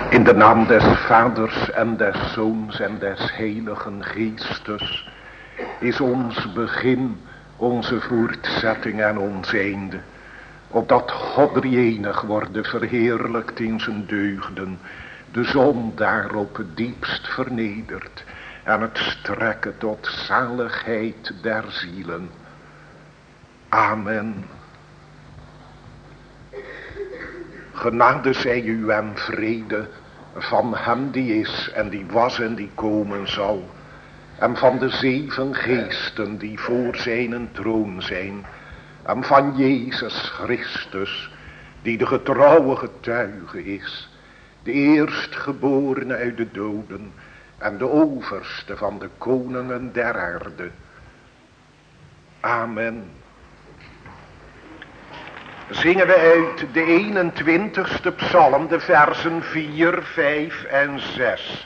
In de naam des Vaders en des Zoons en des Heiligen Geestes is ons begin, onze voortzetting en ons einde. Opdat God drieënig worden verheerlijkt in zijn deugden, de zon daarop het diepst vernedert en het strekken tot zaligheid der zielen. Amen. Genade zij u en vrede van hem die is en die was en die komen zal, en van de 7 geesten die voor zijn troon zijn, en van Jezus Christus, die de getrouwe getuige is, de eerstgeborene uit de doden en de overste van de koningen der aarde. Amen. Zingen we uit de 21ste psalm, de versen 4, 5 en 6.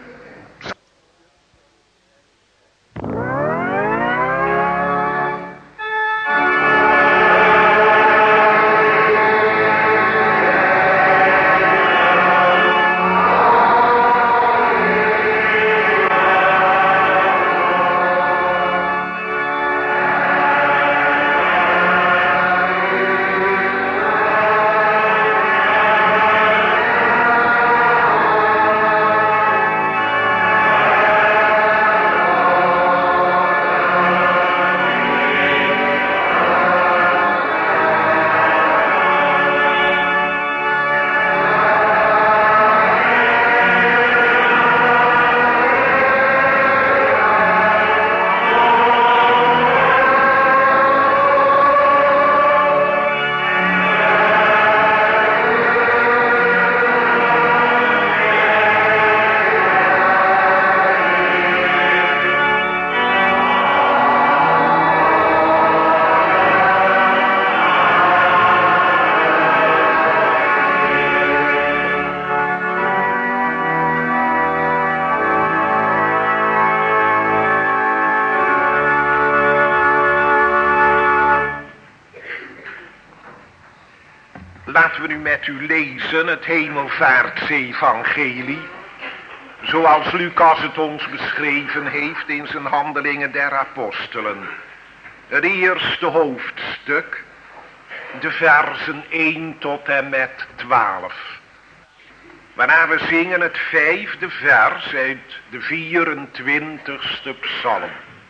Laten we nu met u lezen het Hemelvaartsevangelie, zoals Lucas het ons beschreven heeft in zijn Handelingen der Apostelen. Het eerste hoofdstuk, de versen 1 tot en met 12. Waarna we zingen het 5e vers uit de 24ste psalm.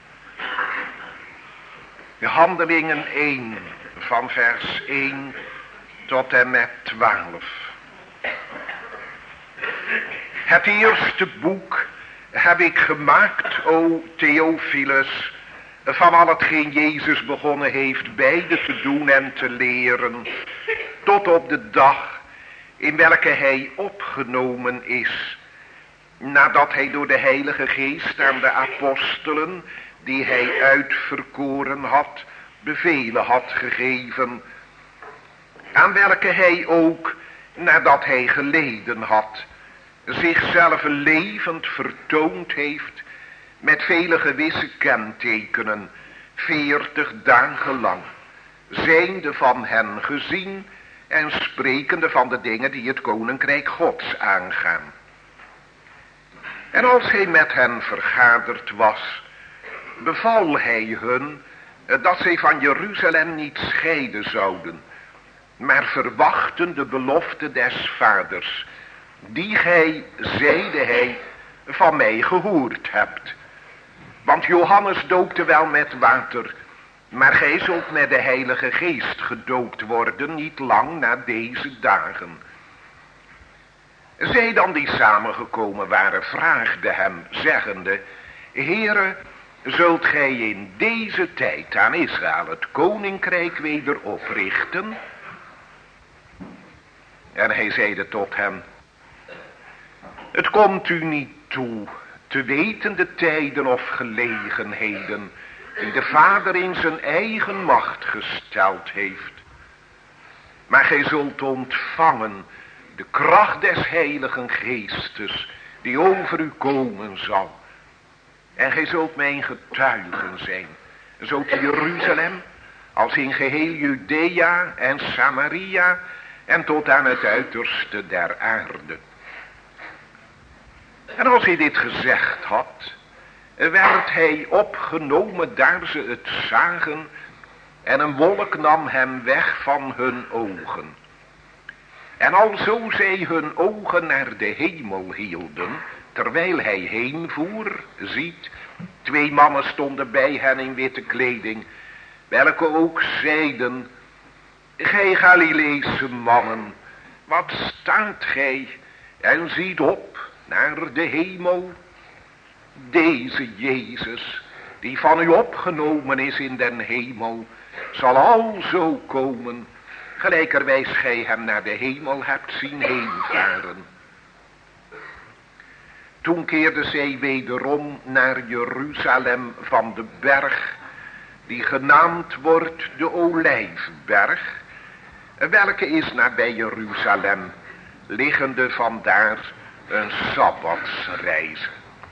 De Handelingen 1 van vers 1 tot en met 12. Het eerste boek heb ik gemaakt, o Theophilus, van al hetgeen Jezus begonnen heeft beide te doen en te leren, tot op de dag in welke hij opgenomen is, nadat hij door de Heilige Geest aan de apostelen, die hij uitverkoren had, bevelen had gegeven, aan welke hij ook, nadat hij geleden had, zichzelf levend vertoond heeft met vele gewisse kentekenen, 40 dagen lang, zijnde van hen gezien en sprekende van de dingen die het koninkrijk Gods aangaan. En als hij met hen vergaderd was, beval hij hun dat zij van Jeruzalem niet scheiden zouden, maar verwachten de belofte des Vaders, die gij, zeide hij, van mij gehoord hebt. Want Johannes doopte wel met water, maar gij zult met de Heilige Geest gedoopt worden, niet lang na deze dagen. Zij dan die samengekomen waren, vraagden hem, zeggende: Heere, zult gij in deze tijd aan Israël het koninkrijk weder oprichten? En hij zeide tot hen: Het komt u niet toe te weten de tijden of gelegenheden die de Vader in zijn eigen macht gesteld heeft. Maar gij zult ontvangen de kracht des Heiligen Geestes die over u komen zal. En gij zult mijn getuigen zijn, zo te Jeruzalem als in geheel Judea en Samaria en tot aan het uiterste der aarde. En als hij dit gezegd had, werd hij opgenomen daar ze het zagen, en een wolk nam hem weg van hun ogen. En alzo zij hun ogen naar de hemel hielden, terwijl hij heenvoer, ziet, 2 mannen stonden bij hen in witte kleding, welke ook zeiden: gij Galileese mannen, wat staat gij en ziet op naar de hemel? Deze Jezus, die van u opgenomen is in den hemel, zal alzo komen, gelijkerwijs gij hem naar de hemel hebt zien heenvaren. Toen keerden zij wederom naar Jeruzalem van de berg, die genaamd wordt de Olijfberg, welke is nabij Jeruzalem, liggende vandaar een sabbatsreis.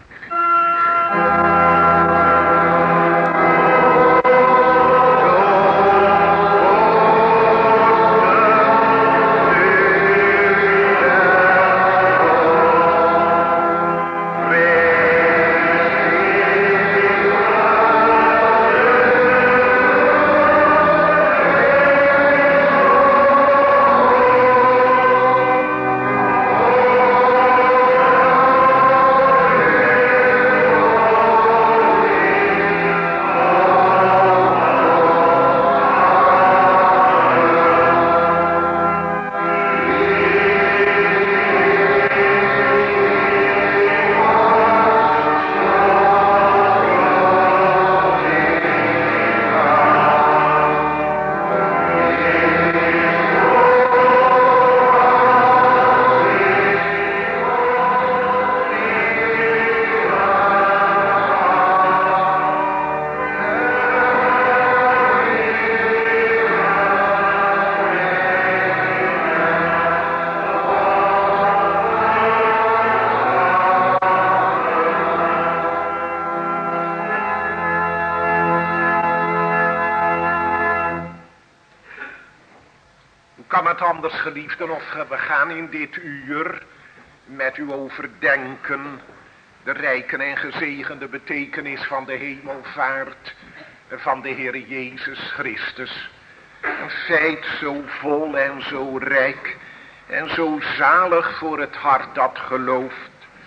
Anders, geliefden, of we gaan in dit uur met u overdenken de rijke en gezegende betekenis van de hemelvaart van de Heer Jezus Christus. Een feit zo vol en zo rijk en zo zalig voor het hart dat gelooft,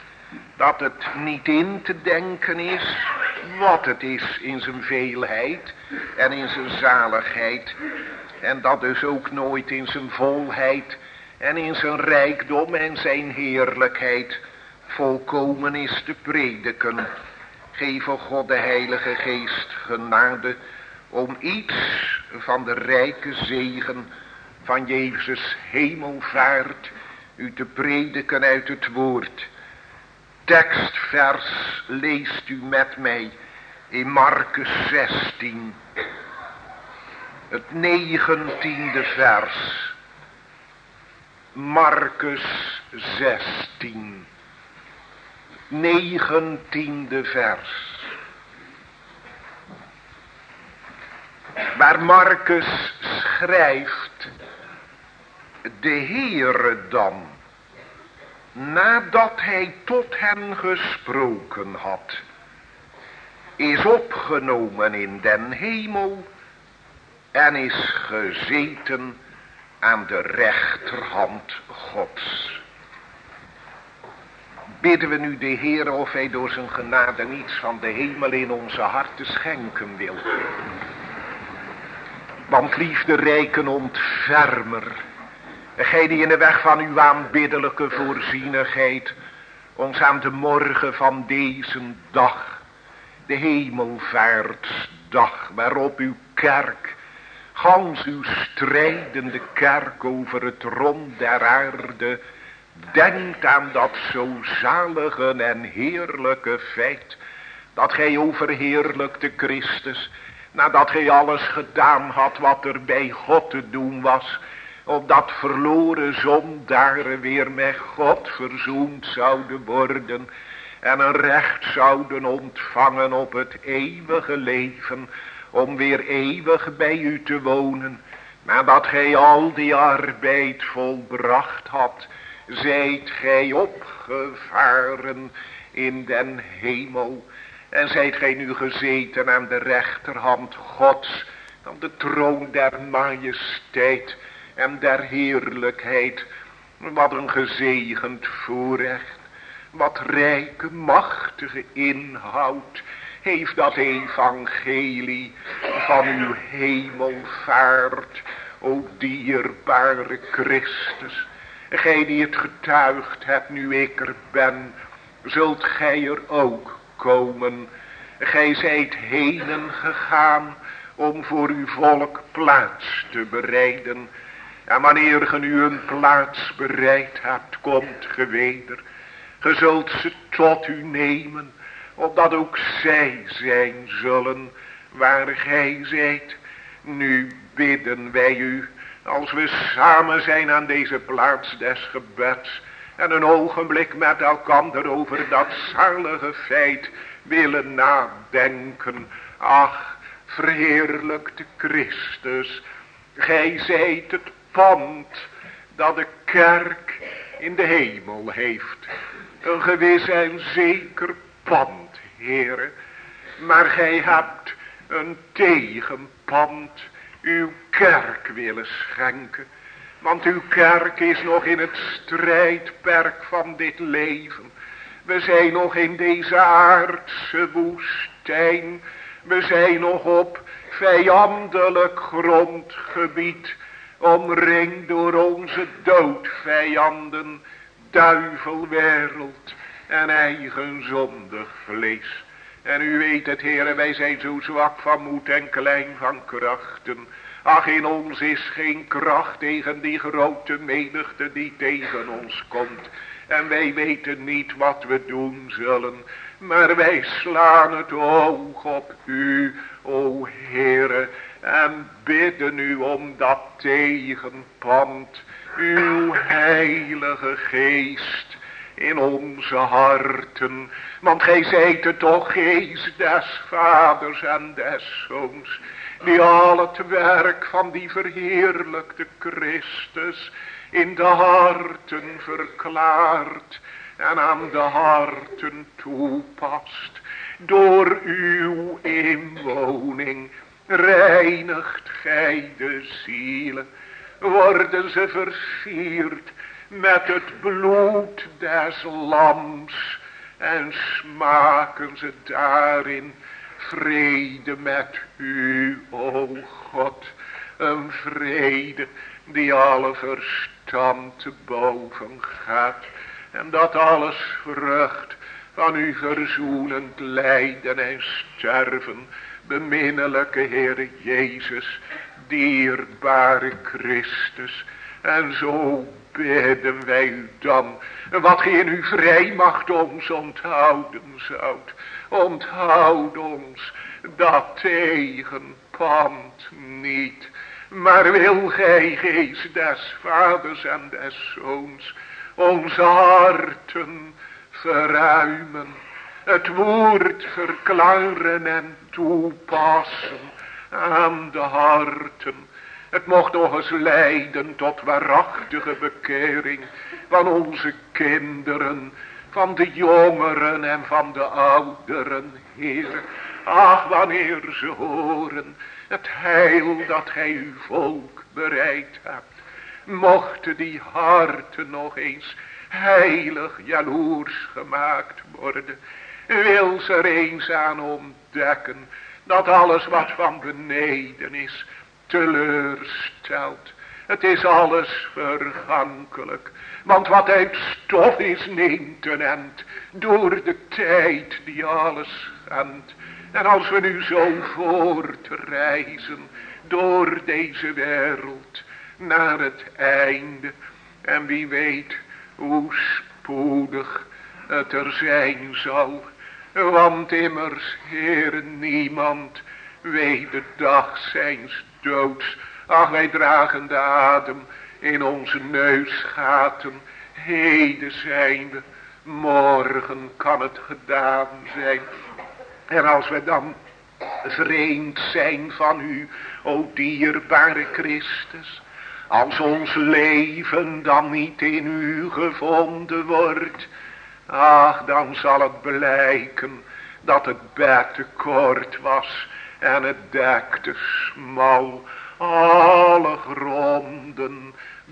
dat het niet in te denken is wat het is in zijn veelheid en in zijn zaligheid. En dat dus ook nooit in zijn volheid en in zijn rijkdom en zijn heerlijkheid volkomen is te prediken. Geef God de Heilige Geest genade om iets van de rijke zegen van Jezus hemelvaart u te prediken uit het woord. Tekstvers leest u met mij in Markus 16. Het 19e vers. Markus 16. 19e vers. Waar Markus schrijft: de Heere dan, nadat hij tot hen gesproken had, is opgenomen in den hemel en is gezeten aan de rechterhand Gods. Bidden we nu de Heer of hij door zijn genade iets van de hemel in onze harten schenken wil. Want liefde rijken ontfermer, gij die in de weg van uw aanbiddelijke voorzienigheid ons aan de morgen van deze dag, de hemelvaartsdag, waarop uw kerk, gans uw strijdende kerk over het rond der aarde, denkt aan dat zo zalige en heerlijke feit, dat gij overheerlijkte Christus, nadat gij alles gedaan had wat er bij God te doen was, opdat verloren zondaren weer met God verzoend zouden worden en een recht zouden ontvangen op het eeuwige leven, om weer eeuwig bij u te wonen, nadat gij al die arbeid volbracht had zijt gij opgevaren in den hemel. En zijt gij nu gezeten aan de rechterhand Gods, aan de troon der majesteit en der heerlijkheid. Wat een gezegend voorrecht, wat rijke, machtige inhoud heeft dat evangelie van uw hemelvaart, o dierbare Christus. Gij die het getuigd hebt, nu ik er ben, zult gij er ook komen. Gij zijt henen gegaan om voor uw volk plaats te bereiden. En wanneer ge nu een plaats bereid hebt, komt ge weder. Ge zult ze tot u nemen, opdat ook zij zijn zullen waar gij zijt. Nu bidden wij u, als we samen zijn aan deze plaats des gebeds, en een ogenblik met elkander over dat zalige feit willen nadenken. Ach, verheerlijkte Christus, gij zijt het pand dat de kerk in de hemel heeft. Een gewis en zeker pand, Heere. Maar gij hebt een tegenpand, uw kerk willen schenken. Want uw kerk is nog in het strijdperk van dit leven. We zijn nog in deze aardse woestijn. We zijn nog op vijandelijk grondgebied, omringd door onze doodvijanden, duivelwereld en eigen zondig vlees. En u weet het, Heere, wij zijn zo zwak van moed en klein van krachten. Ach, in ons is geen kracht tegen die grote menigte die tegen ons komt. En wij weten niet wat we doen zullen. Maar wij slaan het oog op u, o Heere, en bidden u om dat tegenpand, uw heilige geest in onze harten. Want gij zijt het toch, geest des vaders en des zoons, die al het werk van die verheerlijkte Christus in de harten verklaart en aan de harten toepast. Door uw inwoning reinigt gij de zielen, worden ze versierd met het bloed des lams en smaken ze daarin vrede met u, o God. Een vrede die alle verstand te boven gaat. En dat alles vrucht van uw verzoenend lijden en sterven. Beminnelijke Heere Jezus, dierbare Christus. En zo bidden wij u dan, wat gij in uw vrijmacht ons onthouden zoudt. Onthoud ons dat tegenpand niet. Maar wil gij, geest des vaders en des zoons, onze harten verruimen, het woord verklaren en toepassen aan de harten. Het mocht nog eens leiden tot waarachtige bekering van onze kinderen, van de jongeren en van de ouderen, Heer. Ach, wanneer ze horen het heil dat gij uw volk bereid hebt, mochten die harten nog eens heilig jaloers gemaakt worden. Wil ze er eens aan ontdekken dat alles wat van beneden is teleurstelt. Het is alles vergankelijk. Want wat uit stof is neemt een end door de tijd die alles schendt. En als we nu zo voortreizen door deze wereld naar het einde. En wie weet hoe spoedig het er zijn zal. Want immers, Heere, niemand weet de dag zijns doods. Ach, wij dragen de adem in onze neusgaten. Heden zijn we, morgen kan het gedaan zijn. En als we dan vreemd zijn van u, o dierbare Christus, Als ons leven dan niet in u gevonden wordt, ach, dan zal het blijken dat het bed te kort was en het dek te smal. Alle gronden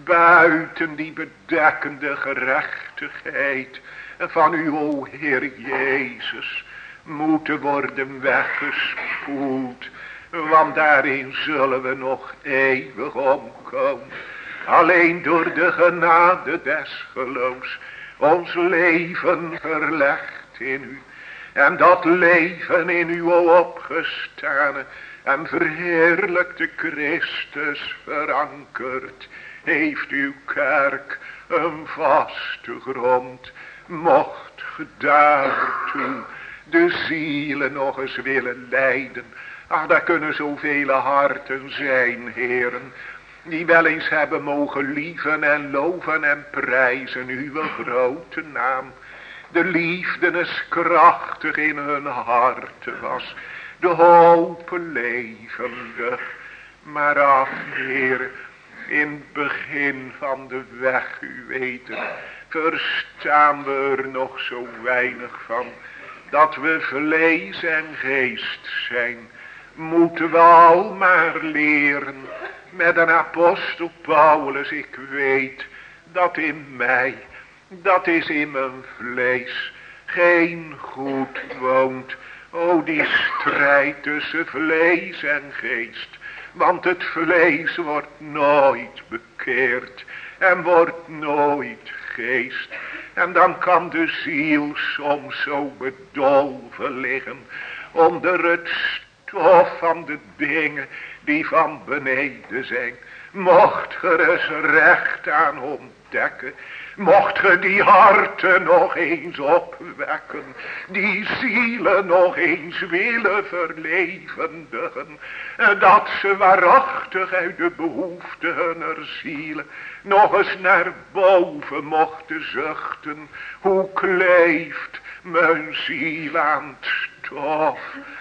buiten die bedekkende gerechtigheid van u, o Heer Jezus, moeten worden weggespoeld, want daarin zullen we nog eeuwig omkomen. Alleen door de genade des geloofs, ons leven verlegd in u, en dat leven in u, o opgestane en verheerlijkte Christus verankerd, heeft uw kerk een vaste grond. Mocht ge daartoe de zielen nog eens willen leiden. Ach, daar kunnen zoveel harten zijn, heren, die wel eens hebben mogen lieven en loven en prijzen uw grote naam. De liefde is krachtig in hun harten was, de hoop levendig. Maar ach, Heer, in het begin van de weg, u weet het, verstaan we er nog zo weinig van, dat we vlees en geest zijn. Moeten we al maar leren met een apostel Paulus, ik weet dat in mij, dat is in mijn vlees, geen goed woont. O, die strijd tussen vlees en geest, want het vlees wordt nooit bekeerd en wordt nooit geest. En dan kan de ziel soms zo bedolven liggen onder het stof van de dingen die van beneden zijn. Mocht ge er eens recht aan ontdekken, mocht ge die harten nog eens opwekken, die zielen nog eens willen verlevendigen, dat ze waarachtig uit de behoeften hunner zielen nog eens naar boven mochten zuchten. Hoe kleeft mijn ziel aan het stof.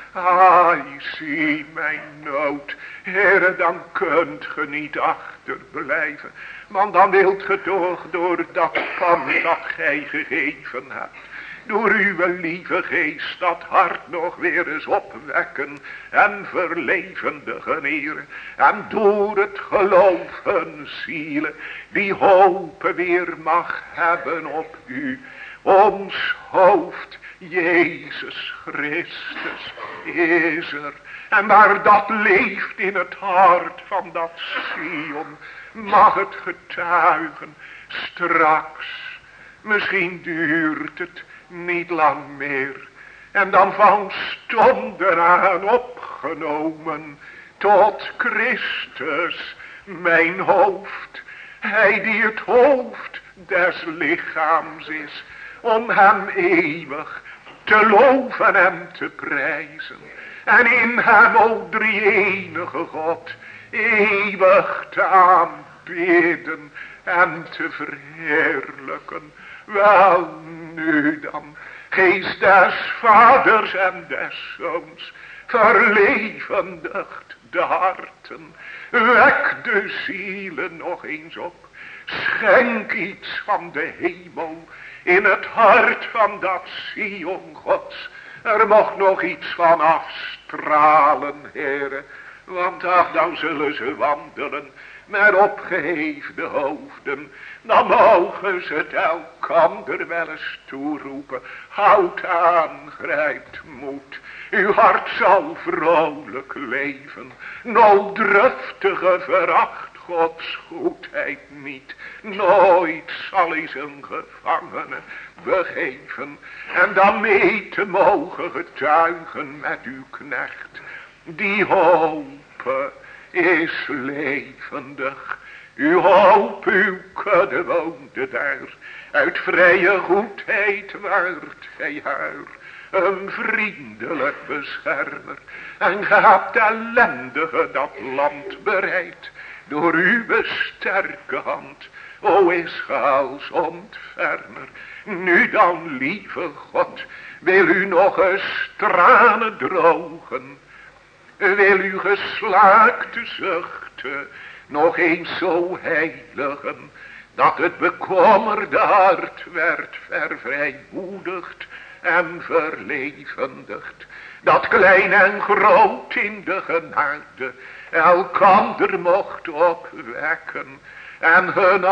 Ah, zie mijn nood. Heere, dan kunt ge niet achterblijven. Want dan wilt ge toch door dat pand dat gij gegeven hebt, door uw lieve geest dat hart nog weer eens opwekken en verlevendigen, Heere. En door het geloof hun zielen die hoop weer mag hebben op u. Ons hoofd, Jezus Christus, is er. En waar dat leeft in het hart van dat Sion, mag het getuigen straks. Misschien duurt het niet lang meer. En dan van stonden aan opgenomen tot Christus mijn hoofd. Hij die het hoofd des lichaams is, om hem eeuwig te loven en te prijzen. En in hem, o drie-enige God, eeuwig te aanbidden en te verheerlijken. Wel nu dan, geest des vaders en des zoons, verlevendigt de harten, wek de zielen nog eens op, schenk iets van de hemel in het hart van dat Sion Gods. Er mocht nog iets van afstralen, Heere, want ach, dan zullen ze wandelen met opgeheefde hoofden. Dan mogen ze het elkander wel eens toeroepen. Houd aan, grijpt moed. Uw hart zal vrolijk leven. Nooddruftige veracht Gods goedheid niet. Nooit zal hij zijn gevangene begeven. En dan mee te mogen getuigen met uw knecht. Die hoop is levendig. Uw hoop, uw kudde woonde daar. Uit vrije goedheid waart gij haar een vriendelijk beschermer. En ge hebt ellendige dat land bereid door uw sterke hand, o Israëls ontfermer. Nu dan, lieve God, wil u nog eens tranen drogen, wil u geslaakte zuchten nog eens zo heiligen, dat het bekommerde hart werd vervrijmoedigd en verlevendigd. Dat klein en groot in de genade elkander mocht opwekken en hun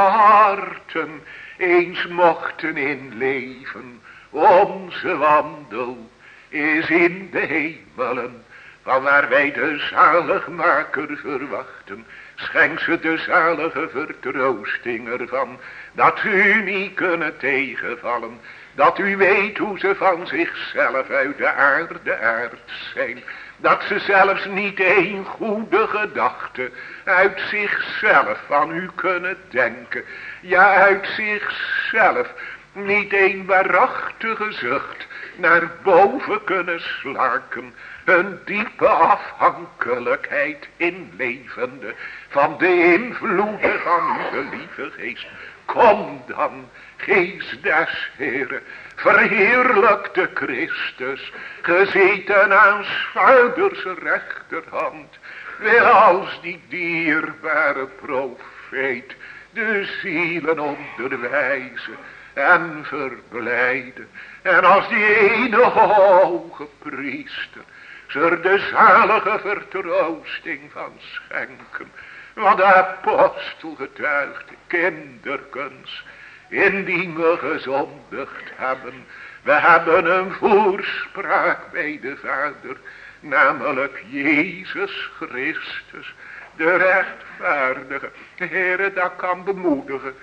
harten eens mochten inleven. Onze wandel is in de hemelen, van waar wij de zaligmaker verwachten. Schenk ze de zalige vertroosting ervan, dat u niet kunnen tegenvallen, dat u weet hoe ze van zichzelf uit de aarde aard zijn, dat ze zelfs niet één goede gedachte uit zichzelf van u kunnen denken, ja uit zichzelf niet één waarachtige zucht naar boven kunnen slaken, een diepe afhankelijkheid inlevende van de invloeden van uw lieve geest. Kom dan, geest des Heeren, verheerlijk de Christus, gezeten aan 's vaders rechterhand, wil als die dierbare profeet de zielen onderwijzen en verblijden, en als die ene hoge priester er de zalige vertroosting van schenken. Want de apostel getuigt, kinderkens, indien we gezondigd hebben, we hebben een voorspraak bij de Vader, namelijk Jezus Christus, de rechtvaardige. Heere, dat kan bemoedigen,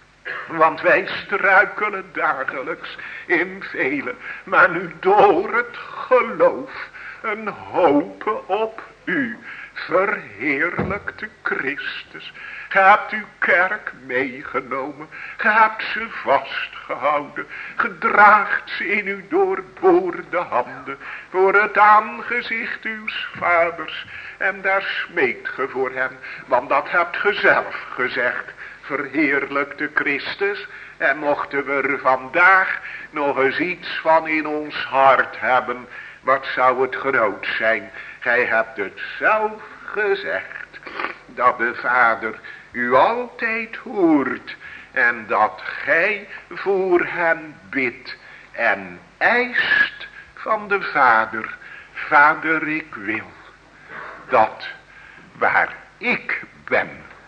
want wij struikelen dagelijks in vele, maar nu door het geloof een hoop op u, verheerlijkte Christus. Ge hebt uw kerk meegenomen, ge hebt ze vastgehouden, gedraagt ze in uw doorboorde handen, voor het aangezicht uws vaders, en daar smeekt ge voor hem, want dat hebt ge zelf gezegd. Verheerlijkte Christus, en mochten we er vandaag nog eens iets van in ons hart hebben, wat zou het groot zijn? Gij hebt het zelf gezegd, dat de Vader u altijd hoort, en dat gij voor hen bidt en eist van de Vader. Vader, ik wil dat waar ik ben,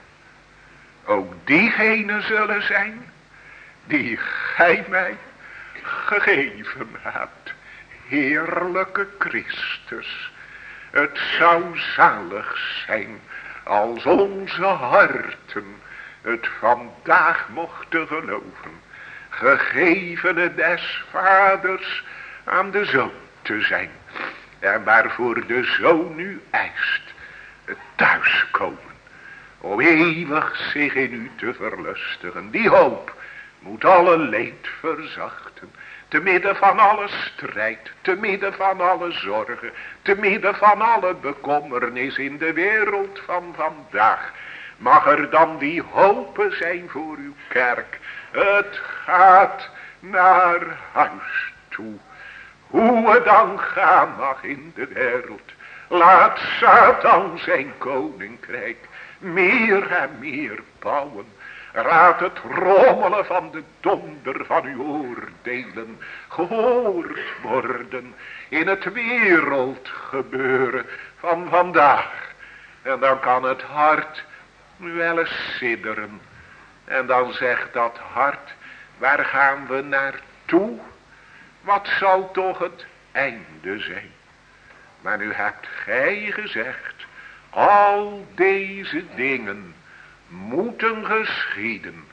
ook diegenen zullen zijn die gij mij gegeven hebt. Heerlijke Christus, het zou zalig zijn als onze harten het vandaag mochten geloven, gegevene des Vaders aan de Zoon te zijn, en waarvoor de Zoon nu eist het thuiskomen, om eeuwig zich in u te verlustigen. Die hoop moet alle leed verzachten, te midden van alle strijd, te midden van alle zorgen, te midden van alle bekommernis in de wereld van vandaag. Mag er dan die hoop zijn voor uw kerk. Het gaat naar huis toe. Hoe het dan gaan mag in de wereld. Laat Satan zijn koninkrijk meer en meer bouwen. Raad het rommelen van de donder van uw oordelen gehoord worden in het wereldgebeuren van vandaag. En dan kan het hart wel eens sidderen. En dan zegt dat hart, waar gaan we naartoe? Wat zal toch het einde zijn? Maar nu hebt gij gezegd, al deze dingen moeten geschieden.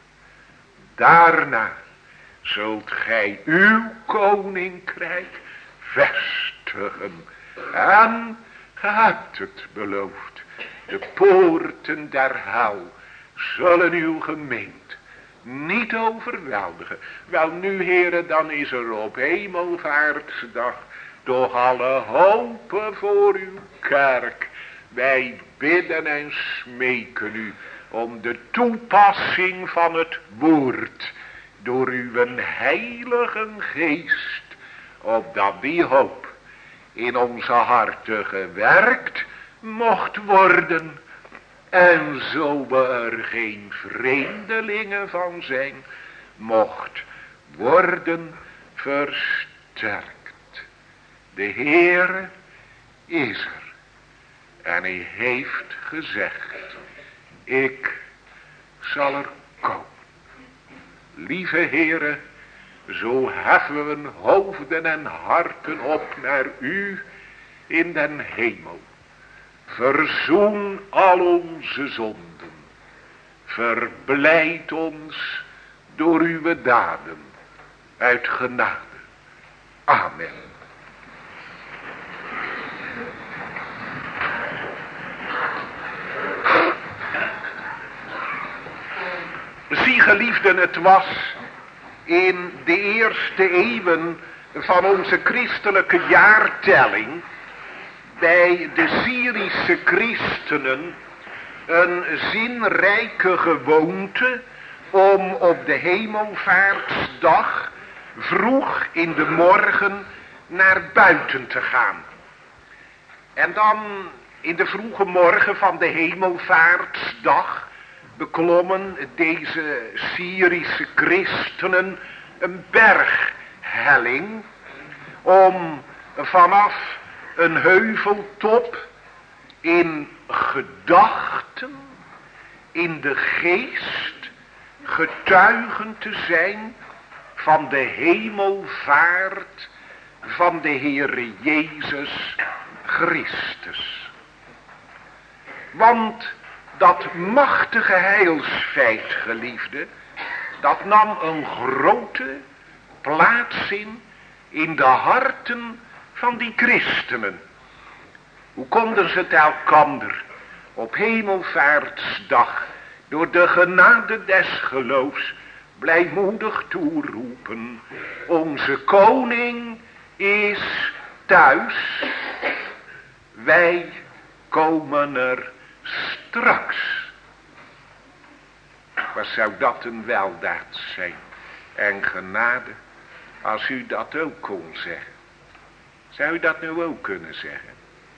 Daarna zult gij uw koninkrijk vestigen. En ge hebt het beloofd. De poorten der hel zullen uw gemeente niet overweldigen. Wel nu, heren, dan is er op hemelvaartsdag toch alle hoop voor uw kerk. Wij bidden en smeken u om de toepassing van het woord door uw heilige geest, opdat die hoop in onze harten gewerkt mocht worden En zo we er geen vreemdelingen van zijn, mocht worden versterkt. De Heere is er. En hij heeft gezegd, ik zal er komen. Lieve Heere, zo heffen we hoofden en harten op naar u in den hemel. Verzoen al onze zonden. Verblijd ons door uw daden uit genade. Amen. Zie geliefden, het was in de eerste eeuwen van onze christelijke jaartelling bij de Syrische christenen een zinrijke gewoonte om op de hemelvaartsdag vroeg in de morgen naar buiten te gaan. En dan in de vroege morgen van de hemelvaartsdag beklommen deze Syrische christenen een berghelling om vanaf een heuveltop in gedachten, in de geest, getuigen te zijn van de hemelvaart van de Heere Jezus Christus. Want dat machtige heilsfeit, geliefde, dat nam een grote plaats in de harten van die christenen. Hoe konden ze het elkander op hemelvaartsdag door de genade des geloofs blijmoedig toeroepen: onze koning is thuis, wij komen er straks. Wat zou dat een weldaad zijn en genade als u dat ook kon zeggen. Zou u dat nu ook kunnen zeggen?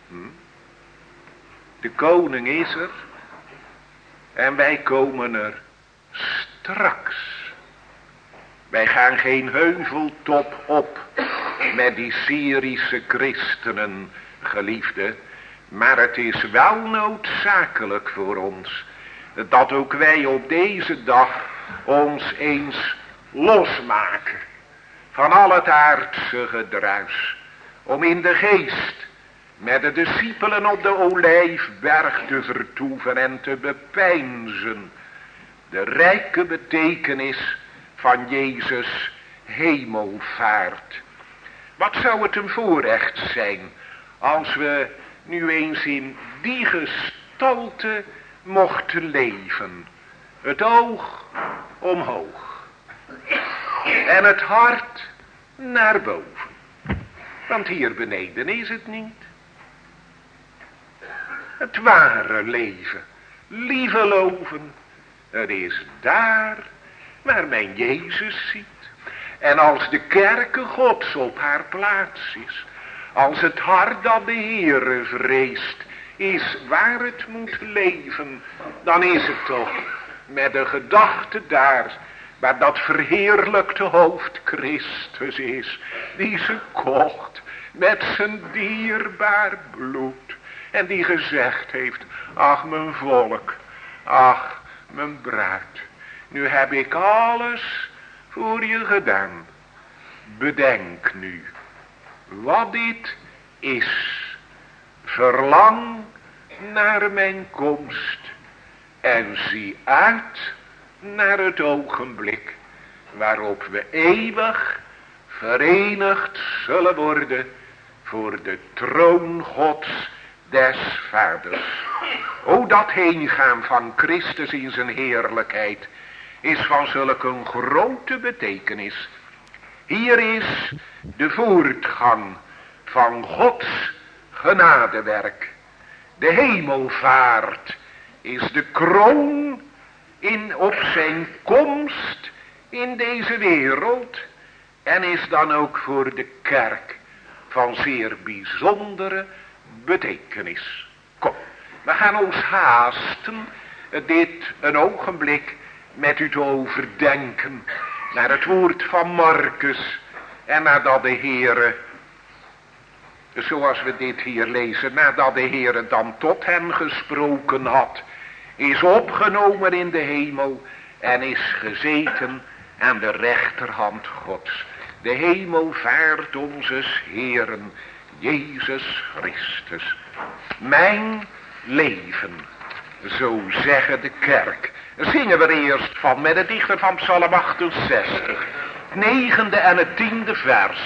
De koning is er en wij komen er straks. Wij gaan geen heuveltop op met die Syrische christenen, geliefde. Maar het is wel noodzakelijk voor ons dat ook wij op deze dag ons eens losmaken van al het aardse gedruis. Om in de geest met de discipelen op de Olijfberg te vertoeven en te bepeinzen de rijke betekenis van Jezus' hemelvaart. Wat zou het een voorrecht zijn als we nu eens in die gestalte mochten leven. Het oog omhoog en het hart naar boven. Want hier beneden is het niet. Het ware leven, lieve loven, het is daar waar men Jezus ziet. En als de kerke Gods op haar plaats is, als het hart dat de Heere vreest is waar het moet leven, dan is het toch met de gedachte daar waar dat verheerlijkte hoofd Christus is, die ze kocht met zijn dierbaar bloed en die gezegd heeft: ach mijn volk, ach mijn bruid, nu heb ik alles voor je gedaan. Bedenk nu wat dit is. Verlang naar mijn komst en zie uit naar het ogenblik waarop we eeuwig verenigd zullen worden voor de troon Gods des Vaders. O, dat heengaan van Christus in zijn heerlijkheid is van zulk een grote betekenis. Hier is de voortgang van Gods genadewerk. De hemelvaart is de kroon op zijn komst in deze wereld en is dan ook voor de kerk van zeer bijzondere betekenis. Kom, We gaan ons haasten dit een ogenblik met u te overdenken naar het woord van Marcus en nadat de Heere, zoals we dit hier lezen, nadat de Heere dan tot hen gesproken had, is opgenomen in de hemel en is gezeten aan de rechterhand Gods. De hemelvaart onzes Heeren, Jezus Christus. Mijn leven, zo zeggen de kerk. Zingen we er eerst van met de dichter van Psalm 68. Het 9e en het 10e vers.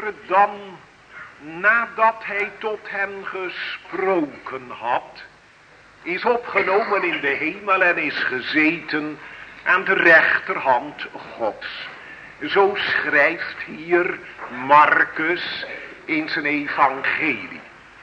Heere dan, nadat hij tot hen gesproken had, is opgenomen in de hemel en is gezeten aan de rechterhand Gods. Zo schrijft hier Marcus in zijn evangelie.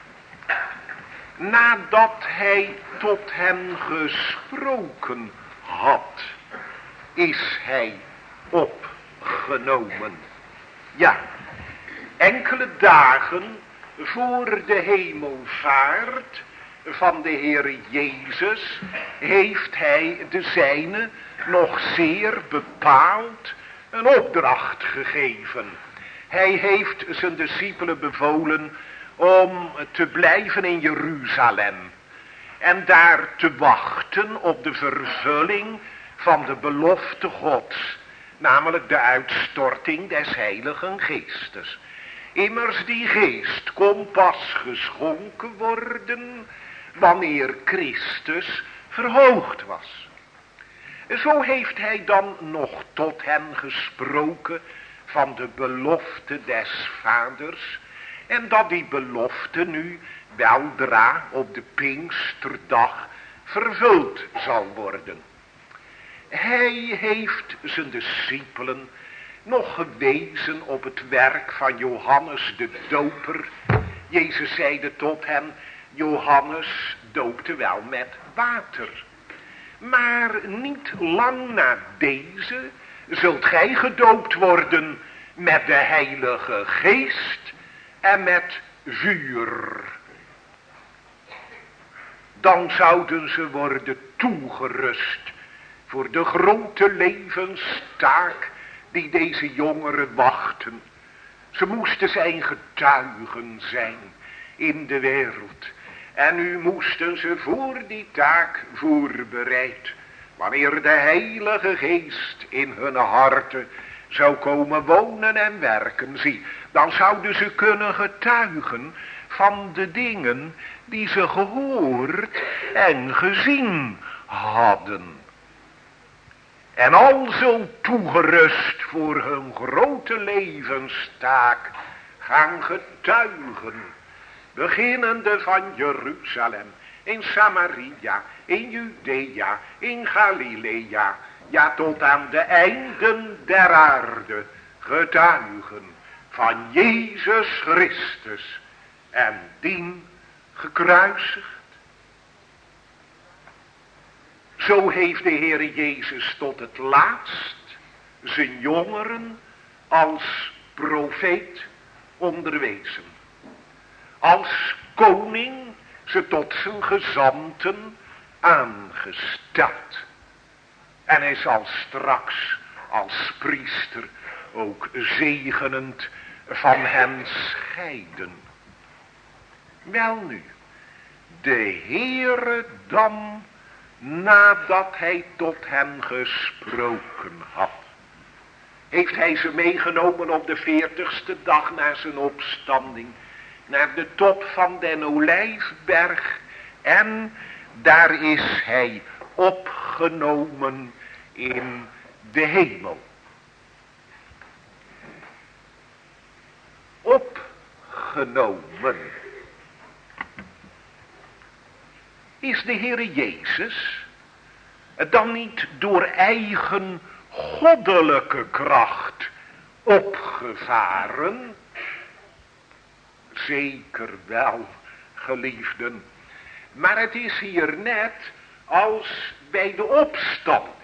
Nadat hij tot hen gesproken had, is hij opgenomen. Ja, enkele dagen voor de hemelvaart van de Heere Jezus heeft hij de zijne nog zeer bepaald een opdracht gegeven. Hij heeft zijn discipelen bevolen om te blijven in Jeruzalem en daar te wachten op de vervulling van de belofte Gods, namelijk de uitstorting des Heiligen Geestes. Immers die geest kon pas geschonken worden wanneer Christus verhoogd was. Zo heeft hij dan nog tot hen gesproken van de belofte des Vaders, en dat die belofte nu weldra op de Pinksterdag vervuld zal worden. Hij heeft zijn discipelen nog gewezen op het werk van Johannes de Doper. Jezus zeide tot hen, Johannes doopte wel met water, maar niet lang na deze zult gij gedoopt worden met de Heilige Geest en met vuur. Dan zouden ze worden toegerust voor de grote levenstaak die deze jongeren wachten. Ze moesten zijn getuigen zijn in de wereld. En nu moesten ze voor die taak voorbereid. Wanneer de Heilige Geest in hun harten zou komen wonen en werken, zie, dan zouden ze kunnen getuigen van de dingen die ze gehoord en gezien hadden. En alzo toegerust voor hun grote levenstaak gaan getuigen, beginnende van Jeruzalem, in Samaria, in Judea, in Galilea, ja tot aan de einden der aarde, getuigen van Jezus Christus en dien gekruisigd. Zo heeft de Heere Jezus tot het laatst zijn jongeren als profeet onderwezen. Als koning ze tot zijn gezanten aangesteld. En hij zal straks als priester ook zegenend van hen scheiden. Welnu, de Heere dan, nadat hij tot hen gesproken had, heeft hij ze meegenomen op de 40ste dag na zijn opstanding naar de top van den Olijfberg, en daar is hij opgenomen in de hemel. Opgenomen. Is de Heere Jezus dan niet door eigen goddelijke kracht opgevaren? Zeker wel, geliefden. Maar het is hier net als bij de opstanding.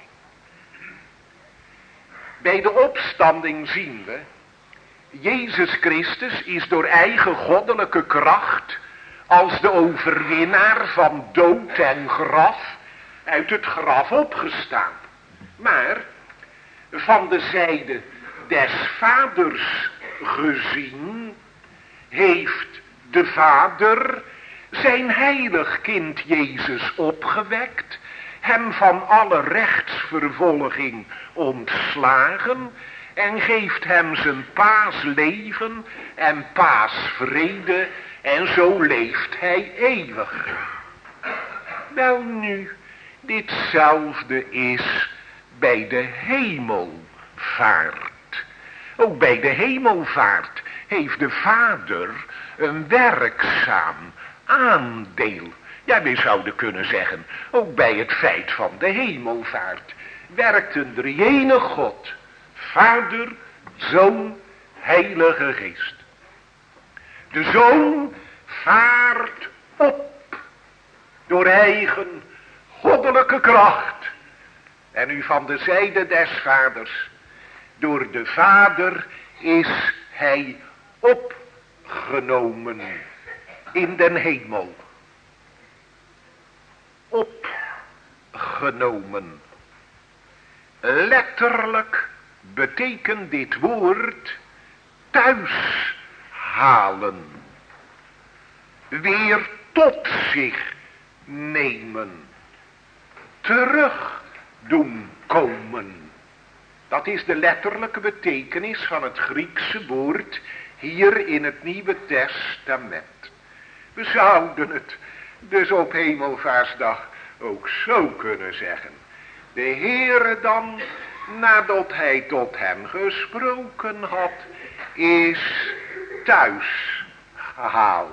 Bij de opstanding zien we, Jezus Christus is door eigen goddelijke kracht als de overwinnaar van dood en graf uit het graf opgestaan. Maar van de zijde des Vaders gezien heeft de Vader zijn heilig kind Jezus opgewekt, hem van alle rechtsvervolging ontslagen en geeft hem zijn paasleven en paasvrede, en zo leeft hij eeuwig. Welnu, ditzelfde is bij de hemelvaart. Ook bij de hemelvaart heeft de Vader een werkzaam aandeel. Ja, we zouden kunnen zeggen, ook bij het feit van de hemelvaart werkt een drie-enige God, Vader, Zoon, Heilige Geest. De Zoon vaart op door eigen goddelijke kracht. En nu van de zijde des Vaders, door de Vader is hij opgenomen in den hemel. Opgenomen. Letterlijk betekent dit woord thuis halen. Weer tot zich nemen. Terug doen komen. Dat is de letterlijke betekenis van het Griekse woord hier in het Nieuwe Testament. We zouden het dus op Hemelvaartsdag ook zo kunnen zeggen. De Heere dan, nadat hij tot hem gesproken had, is thuis gehaald.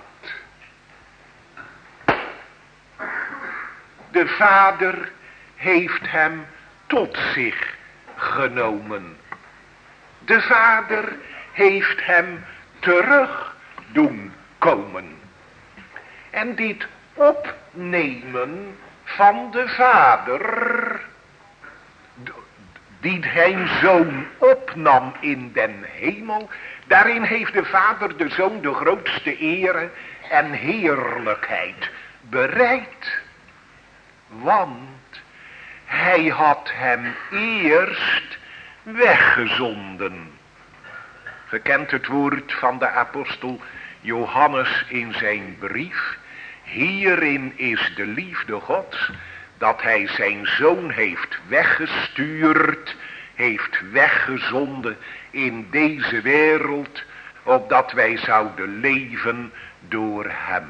De Vader heeft hem tot zich genomen. De Vader heeft hem terug doen komen. En dit opnemen van de Vader, die zijn Zoon opnam in den hemel, daarin heeft de Vader de Zoon de grootste ere en heerlijkheid bereid. Want hij had hem eerst weggezonden. Ge kent het woord van de apostel Johannes in zijn brief. Hierin is de liefde Gods, dat hij zijn Zoon heeft weggestuurd, heeft weggezonden in deze wereld, opdat wij zouden leven door hem.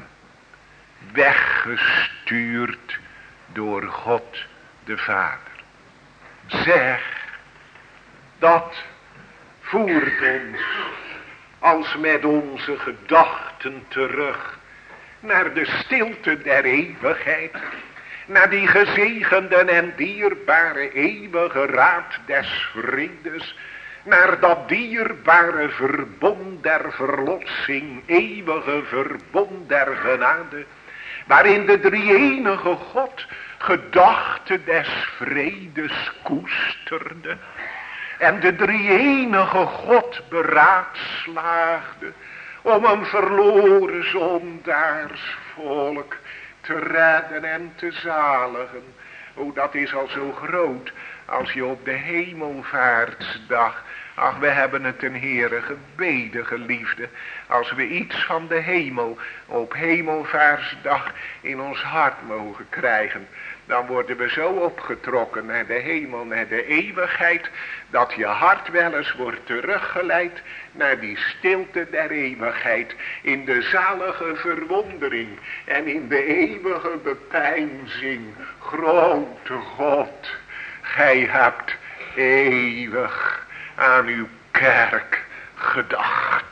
Weggestuurd door God de Vader. Zeg, dat voert ons als met onze gedachten terug naar de stilte der eeuwigheid, naar die gezegende en dierbare eeuwige raad des vredes, naar dat dierbare verbond der verlossing, eeuwige verbond der genade, waarin de drie-enige God gedachte des vredes koesterde en de drie-enige God beraadslaagde om een verloren zondaarsvolk te redden en te zaligen. O, dat is al zo groot als je op de hemelvaartsdag, ach, we hebben het ten Heere gebeden, geliefde, als we iets van de hemel op hemelvaartsdag in ons hart mogen krijgen, dan worden we zo opgetrokken naar de hemel, naar de eeuwigheid, dat je hart wel eens wordt teruggeleid naar die stilte der eeuwigheid, in de zalige verwondering en in de eeuwige bepeinzing. Grote God, gij hebt eeuwig aan uw kerk gedacht.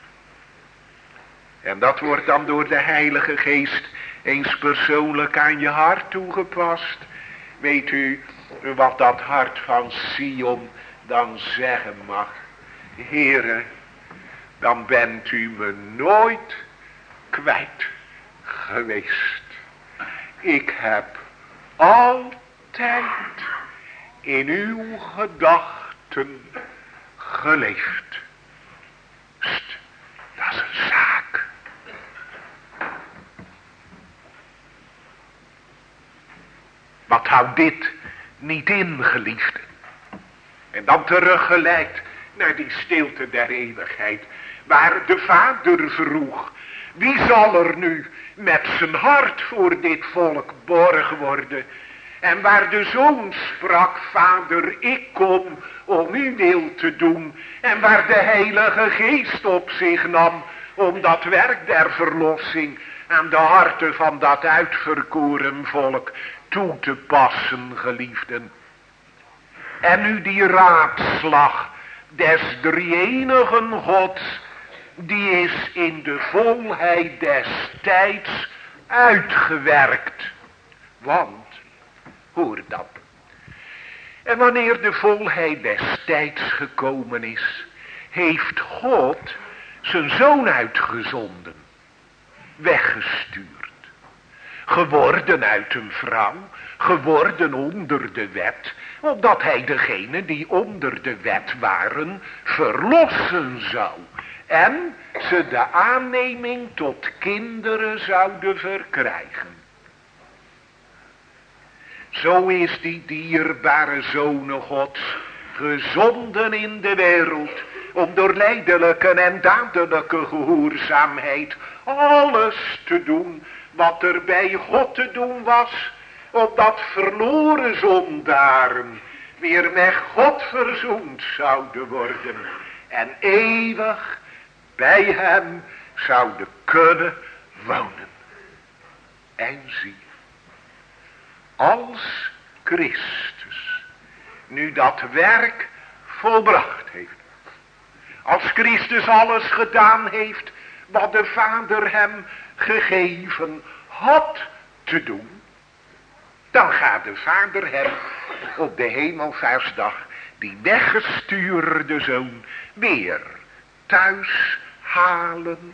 En dat wordt dan door de Heilige Geest eens persoonlijk aan je hart toegepast. Weet u wat dat hart van Sion dan zeggen mag? Heere, dan bent u me nooit kwijt geweest. Ik heb altijd in uw gedachten geleefd. Pst, dat is een zaak. Wat houdt dit niet in, geliefde? En dan teruggeleid naar die stilte der eeuwigheid, waar de Vader vroeg, wie zal er nu met zijn hart voor dit volk borg worden? En waar de Zoon sprak, Vader, ik kom om uw wil te doen. En waar de Heilige Geest op zich nam om dat werk der verlossing aan de harten van dat uitverkoren volk toe te passen, geliefden. En nu die raadslag des drie-enigen Gods die is in de volheid des tijds uitgewerkt. Want, hoor dat. En wanneer de volheid des tijds gekomen is, heeft God zijn zoon uitgezonden, weggestuurd. Geworden uit een vrouw, geworden onder de wet, opdat hij degenen die onder de wet waren, verlossen zou. En ze de aanneming tot kinderen zouden verkrijgen. Zo is die dierbare Zoon Gods gezonden in de wereld, om door lijdelijke en dadelijke gehoorzaamheid alles te doen wat er bij God te doen was, opdat verloren zondaren weer met God verzoend zouden worden en eeuwig bij hem zouden kunnen wonen. En zie, als Christus nu dat werk volbracht heeft, als Christus alles gedaan heeft wat de Vader hem gegeven had te doen, dan gaat de Vader hem op de hemelvaartsdag, die weggestuurde zoon, weer thuis halen.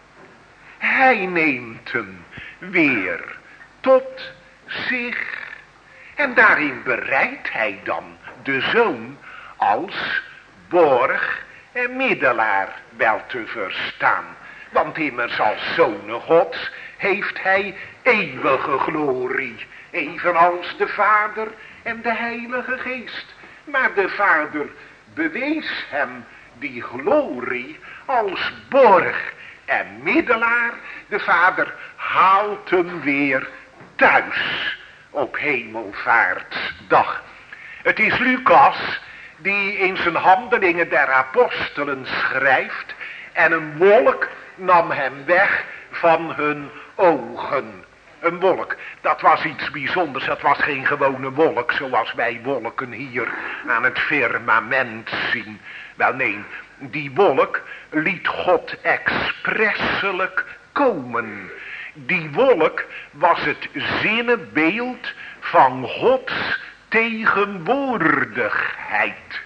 Hij neemt hem weer tot zich. En daarin bereidt hij dan de zoon als borg en middelaar wel te verstaan. Want immers als zonen Gods heeft hij eeuwige glorie, evenals de Vader en de Heilige Geest. Maar de Vader bewees hem die glorie als borg en middelaar. De Vader haalt hem weer thuis op hemelvaartsdag. Het is Lucas die in zijn Handelingen der Apostelen schrijft, en een wolk nam hem weg van hun ogen. Een wolk, dat was iets bijzonders. Dat was geen gewone wolk zoals wij wolken hier aan het firmament zien. Wel nee, die wolk liet God expresselijk komen. Die wolk was het zinnebeeld van Gods tegenwoordigheid.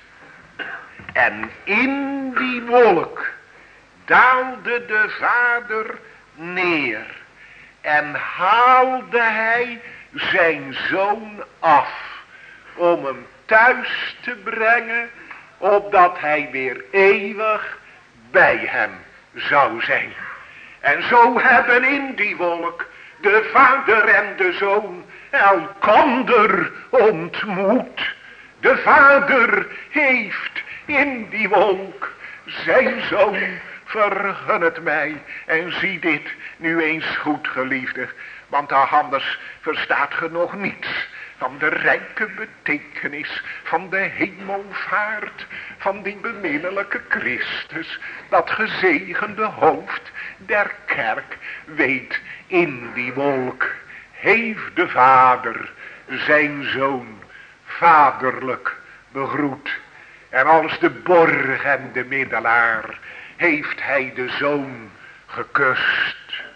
En in die wolk daalde de Vader neer en haalde hij zijn zoon af om hem thuis te brengen, opdat hij weer eeuwig bij hem zou zijn. En zo hebben in die wolk de Vader en de Zoon elkander ontmoet. De Vader heeft in die wolk zijn Zoon, vergun het mij, en zie dit nu eens goed, geliefde, want anders verstaat ge nog niets van de rijke betekenis van de hemelvaart van die beminnelijke Christus, dat gezegende hoofd der kerk. Weet, in die wolk heeft de Vader zijn Zoon vaderlijk begroet, en als de borg en de middelaar heeft hij de Zoon gekust.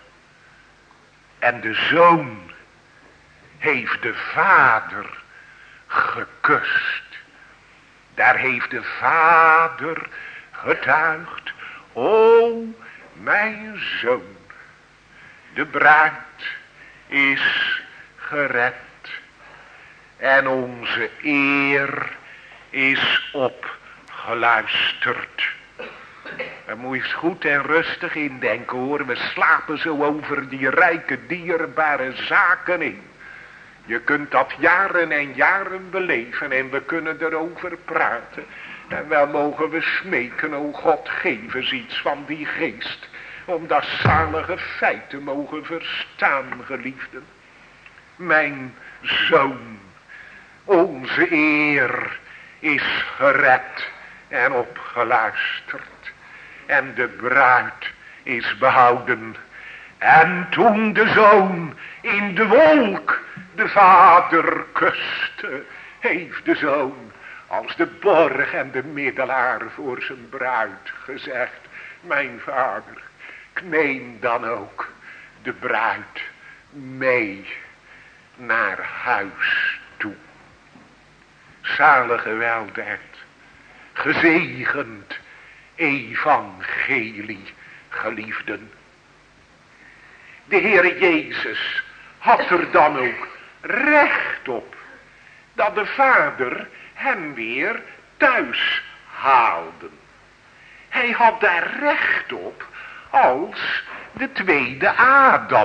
En de Zoon heeft de Vader gekust. Daar heeft de Vader getuigd: o mijn Zoon, de bruid is gered en onze eer is opgeluisterd. Daar moet je eens goed en rustig in denken, hoor. We slapen zo over die rijke dierbare zaken in. Je kunt dat jaren en jaren beleven en we kunnen erover praten. En wel mogen we smeken, o God, geef eens iets van die geest, om dat zalige feit te mogen verstaan, geliefden. Mijn Zoon, onze eer is gered en opgeluisterd. En de bruid is behouden. En toen de Zoon in de wolk de Vader kuste, heeft de Zoon als de borg en de middelaar voor zijn bruid gezegd: mijn vader, ik neem dan ook de bruid mee naar huis toe. Zalige weldaad, gezegend evangelie, geliefden. De Heer Jezus had er dan ook recht op dat de Vader hem weer thuis haalde. Hij had daar recht op als de tweede Adam.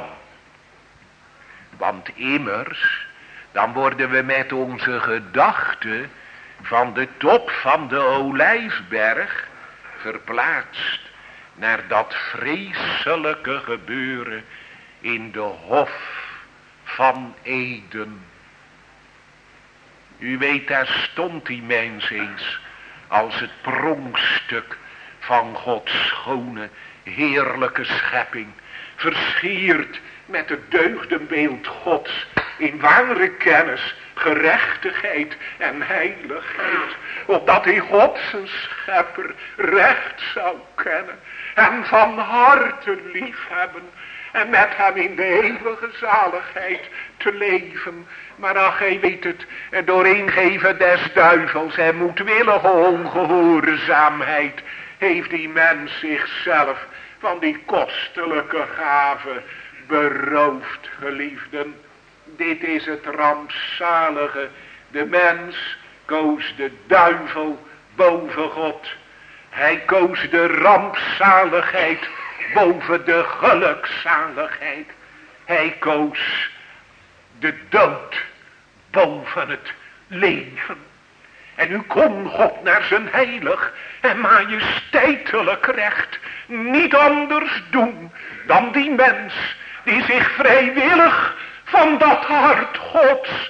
Want immers, dan worden we met onze gedachten van de top van de Olijfberg verplaatst naar dat vreselijke gebeuren in de hof van Eden. U weet, daar stond die mens eens als het pronkstuk van Gods schone, heerlijke schepping, versierd met het deugdenbeeld Gods in ware kennis, gerechtigheid en heiligheid, opdat hij God zijn schepper recht zou kennen en van harte lief hebben en met hem in de eeuwige zaligheid te leven. Maar ach, gij weet het, door ingeven des duivels en moedwillige ongehoorzaamheid heeft die mens zichzelf van die kostelijke gave beroofd, geliefden. Dit is het rampzalige. De mens koos de duivel boven God. Hij koos de rampzaligheid boven de gelukzaligheid. Hij koos de dood boven het leven. En nu kon God naar zijn heilig en majesteitelijk recht niet anders doen dan die mens die zich vrijwillig van dat hart Gods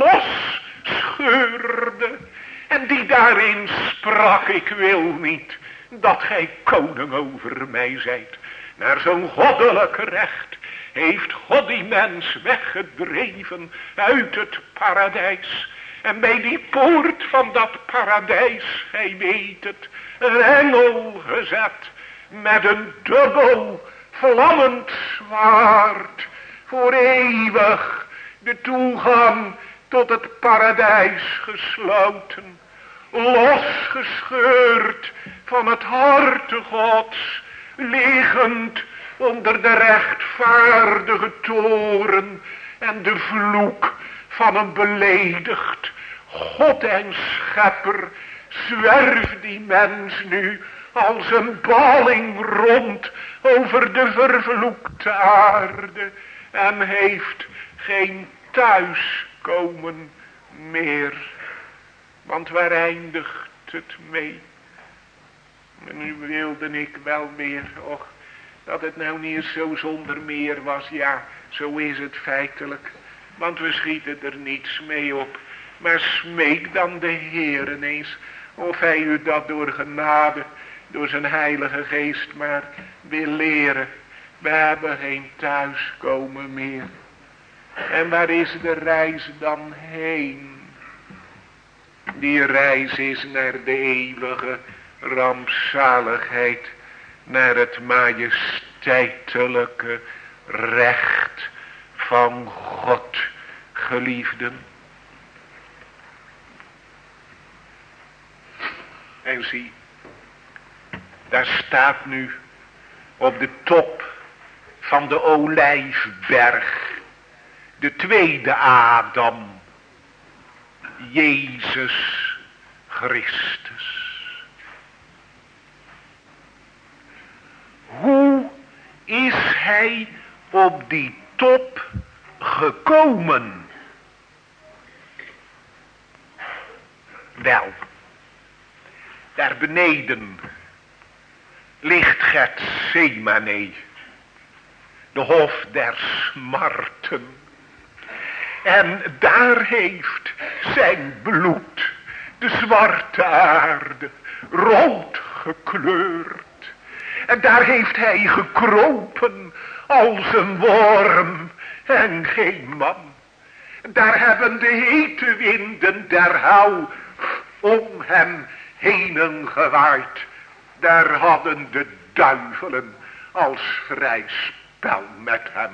losscheurde. En die daarin sprak, ik wil niet dat gij koning over mij zijt. Naar zo'n goddelijk recht heeft God die mens weggedreven uit het paradijs. En bij die poort van dat paradijs, gij weet het, een engel gezet met een dubbel vlammend zwaard, voor eeuwig de toegang tot het paradijs gesloten, losgescheurd van het harte Gods, liggend onder de rechtvaardige toren en de vloek van een beledigd God en schepper, zwerft die mens nu als een balling rond over de vervloekte aarde en heeft geen thuiskomen meer. Want waar eindigt het mee? En nu wilde ik wel meer, och, dat het nou niet zo zonder meer was. Ja, zo is het feitelijk. Want we schieten er niets mee op. Maar smeek dan de Heer eens of hij u dat door genade, door zijn heilige geest maar wil leren. We hebben geen thuiskomen meer. En waar is de reis dan heen? Die reis is naar de eeuwige rampzaligheid, naar het majesteitelijke recht van God, geliefden. En zie, daar staat nu op de top van de Olijfberg de tweede Adam, Jezus Christus. Hoe is hij op die top gekomen? Wel, daar beneden ligt Getsemane, de hof der smarten. En daar heeft zijn bloed de zwarte aarde rood gekleurd. En daar heeft hij gekropen als een worm en geen man. Daar hebben de hete winden der hel om hem heen gewaaid. daar hadden de duivelen als vrij spel met hem.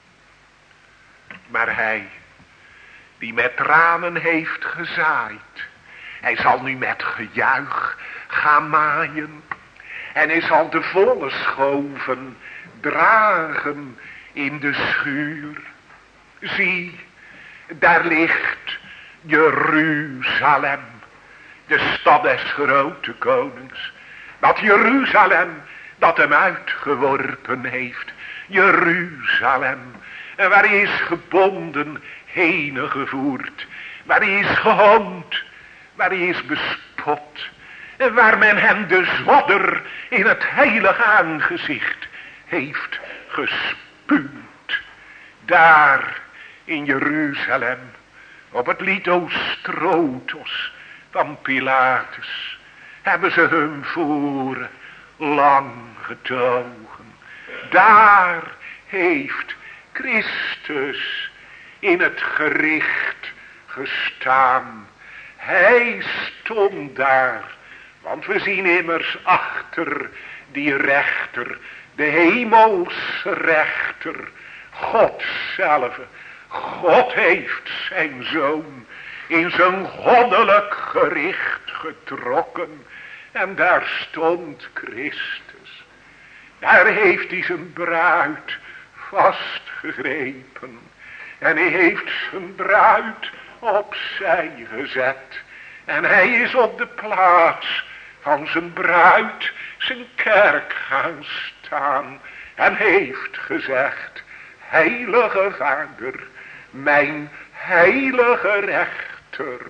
Maar hij, die met tranen heeft gezaaid, hij zal nu met gejuich gaan maaien. En hij zal de volle schoven dragen in de schuur. Zie, daar ligt Jeruzalem, de stad des grote konings. Dat Jeruzalem dat hem uitgeworpen heeft. Jeruzalem, en waar hij is gebonden, heen gevoerd. Waar hij is gehoond, waar hij is bespot. En waar men hem de zwadder in het heilige aangezicht heeft gespuwd. Daar in Jeruzalem, op het Lithostrotos van Pilatus, hebben ze hun voren lang getogen. Daar heeft Christus in het gericht gestaan. Hij stond daar, want we zien immers achter die rechter, de hemelse rechter, God zelf. God heeft zijn zoon in zijn goddelijk gericht getrokken. En daar stond Christus. Daar heeft hij zijn bruid vastgegrepen. En hij heeft zijn bruid opzij gezet. En hij is op de plaats van zijn bruid, zijn kerk gaan staan. En heeft gezegd: Heilige Vader, mijn heilige rechter,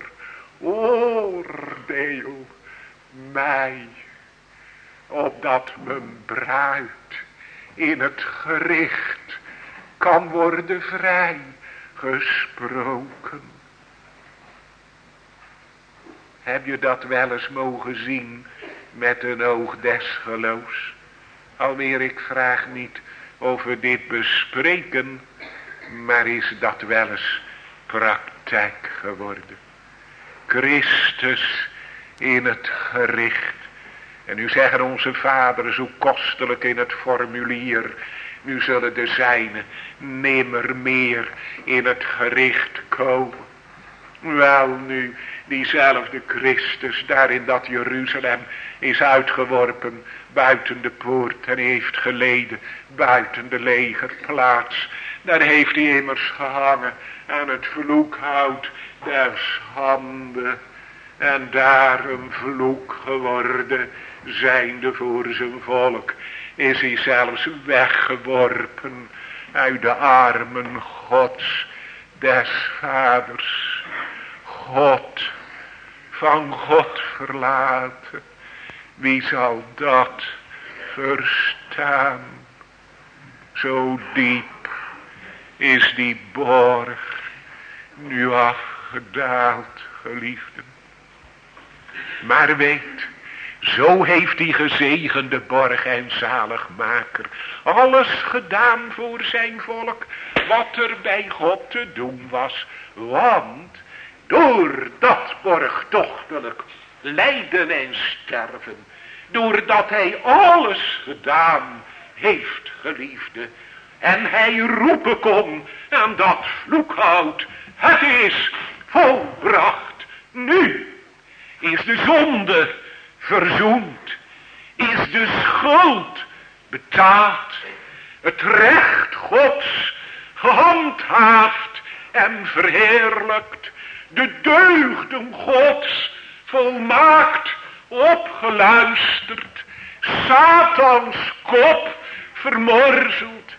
oordeel mij, opdat mijn bruid in het gericht kan worden vrijgesproken. Heb je dat wel eens mogen zien met een oog des geloofs? Alweer, ik vraag niet of we dit bespreken, maar is dat wel eens praktijk geworden? Christus in het gericht. En nu zeggen onze vaders hoe kostelijk in het formulier: nu zullen de zijnen nimmer meer in het gericht komen. Wel nu, diezelfde Christus daar in dat Jeruzalem is uitgeworpen buiten de poort en heeft geleden buiten de legerplaats. Daar heeft hij immers gehangen aan het vloekhout der schande. En daar een vloek geworden, zijnde voor zijn volk, is hij zelfs weggeworpen uit de armen Gods, des Vaders. God, van God verlaten, wie zal dat verstaan? Zo diep is die borg nu afgedaald, geliefden. Maar weet, zo heeft die gezegende borg en zaligmaker alles gedaan voor zijn volk wat er bij God te doen was. Want door dat borgtochtelijk lijden en sterven, doordat hij alles gedaan heeft, geliefde, en hij roepen kon aan dat vloekhout: het is volbracht. Nu is de zonde verzoend, is de schuld betaald, het recht Gods gehandhaafd en verheerlijkt, de deugden Gods volmaakt opgeluisterd, Satans kop vermorzeld,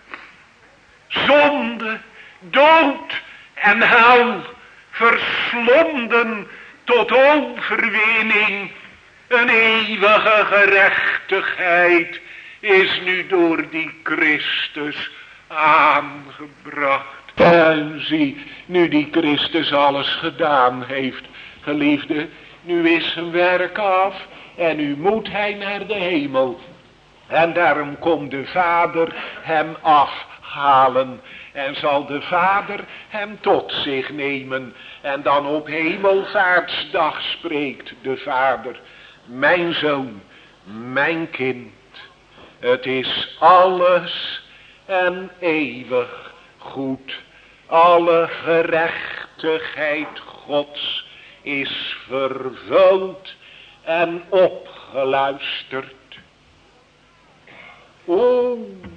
zonde, dood en hel verslonden tot overwinning. Een eeuwige gerechtigheid is nu door die Christus aangebracht. En zie, nu die Christus alles gedaan heeft, geliefde, nu is zijn werk af en nu moet hij naar de hemel. En daarom komt de Vader hem afhalen en zal de Vader hem tot zich nemen. En dan op hemelvaartsdag spreekt de Vader: mijn zoon, mijn kind, het is alles en eeuwig goed. Alle gerechtigheid Gods is vervuld en opgeluisterd. O,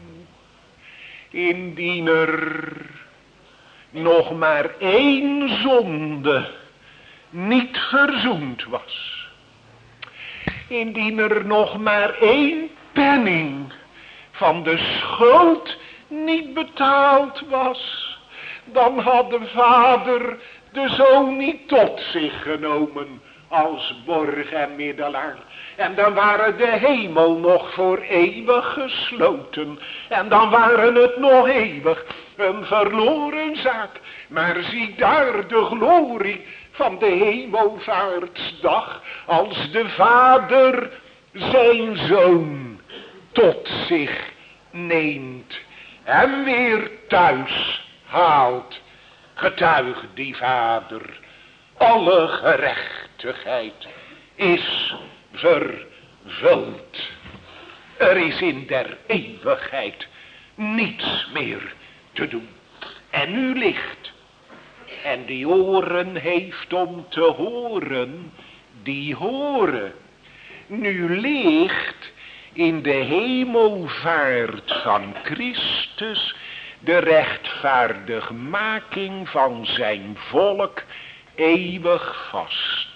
indien er nog maar één zonde niet verzoend was, indien er nog maar één penning van de schuld niet betaald was, dan had de Vader de Zoon niet tot zich genomen als borg en middelaar. En dan waren de hemel nog voor eeuwig gesloten. En dan waren het nog eeuwig een verloren zaak. Maar zie daar de glorie van de hemelvaartsdag. Als de Vader zijn Zoon tot zich neemt en weer thuis haalt, getuigt die Vader, alle gerechtigheid is vervuld. Er is in der eeuwigheid niets meer te doen. En nu ligt, en die oren heeft om te horen, die horen. Nu ligt in de hemelvaart van Christus de rechtvaardigmaking van zijn volk eeuwig vast.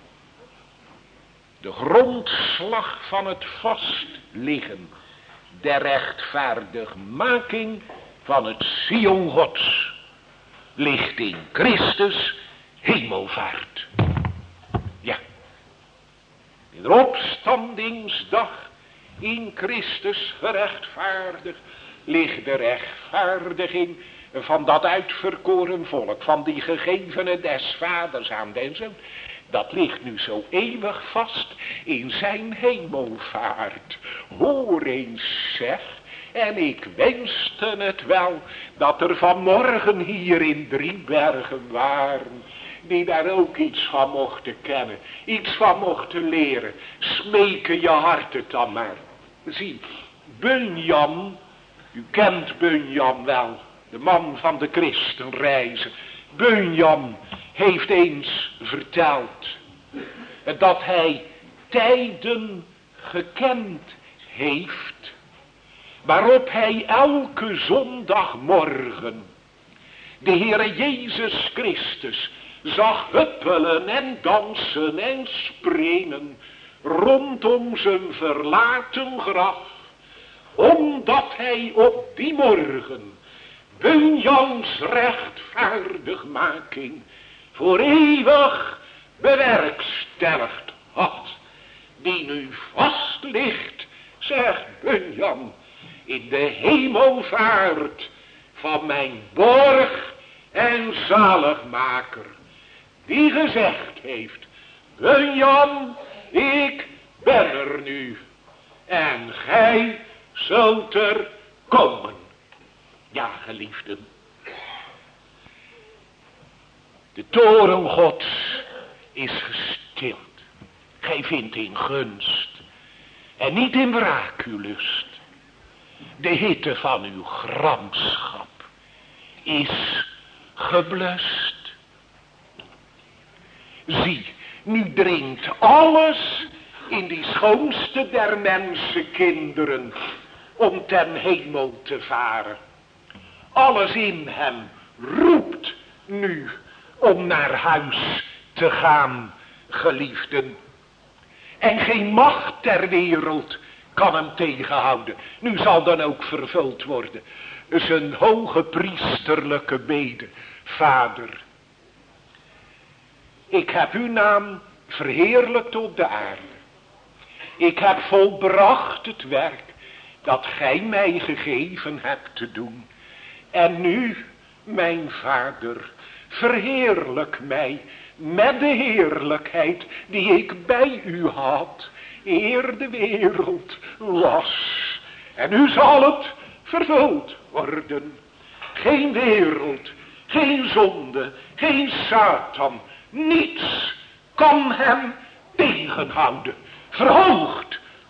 De grondslag van het vastliggen der rechtvaardigmaking van het Sion Gods ligt in Christus hemelvaart. Ja, in de opstandingsdag in Christus gerechtvaardigd ligt de rechtvaardiging van dat uitverkoren volk, van die gegevenen des Vaders aan den Zoon. Dat ligt nu zo eeuwig vast in zijn hemelvaart. Hoor eens zeg, en ik wenste het wel dat er vanmorgen hier in Driebergen waren die daar ook iets van mochten kennen, iets van mochten leren. Smeken je hart het dan maar. Zie, Bunyan, u kent Bunyan wel, de man van de christenreizen. Bunyan heeft eens verteld dat hij tijden gekend heeft waarop hij elke zondagmorgen de Heere Jezus Christus zag huppelen en dansen en springen rondom zijn verlaten graf, omdat hij op die morgen Bunjans rechtvaardigmaking voor eeuwig bewerkstelligd had, die nu vast ligt, zegt Bunyan, in de hemelvaart van mijn borg en zaligmaker, die gezegd heeft: Bunyan, ik ben er nu en gij zult er komen. Ja, geliefden, de toren Gods is gestild. Gij vindt in gunst en niet in wraakulust. De hitte van uw gramschap is geblust. Zie, nu dringt alles in die schoonste der mensenkinderen om ten hemel te varen. Alles in hem roept nu om naar huis te gaan, geliefden. En geen macht ter wereld kan hem tegenhouden. Nu zal dan ook vervuld worden zijn hoge priesterlijke bede. Vader, ik heb uw naam verheerlijkt op de aarde. Ik heb volbracht het werk dat gij mij gegeven hebt te doen. En nu, mijn Vader, verheerlijk mij met de heerlijkheid die ik bij u had, eer de wereld was. En nu zal het vervuld worden. Geen wereld, geen zonde, geen Satan, niets kan hem tegenhouden. Verhoogd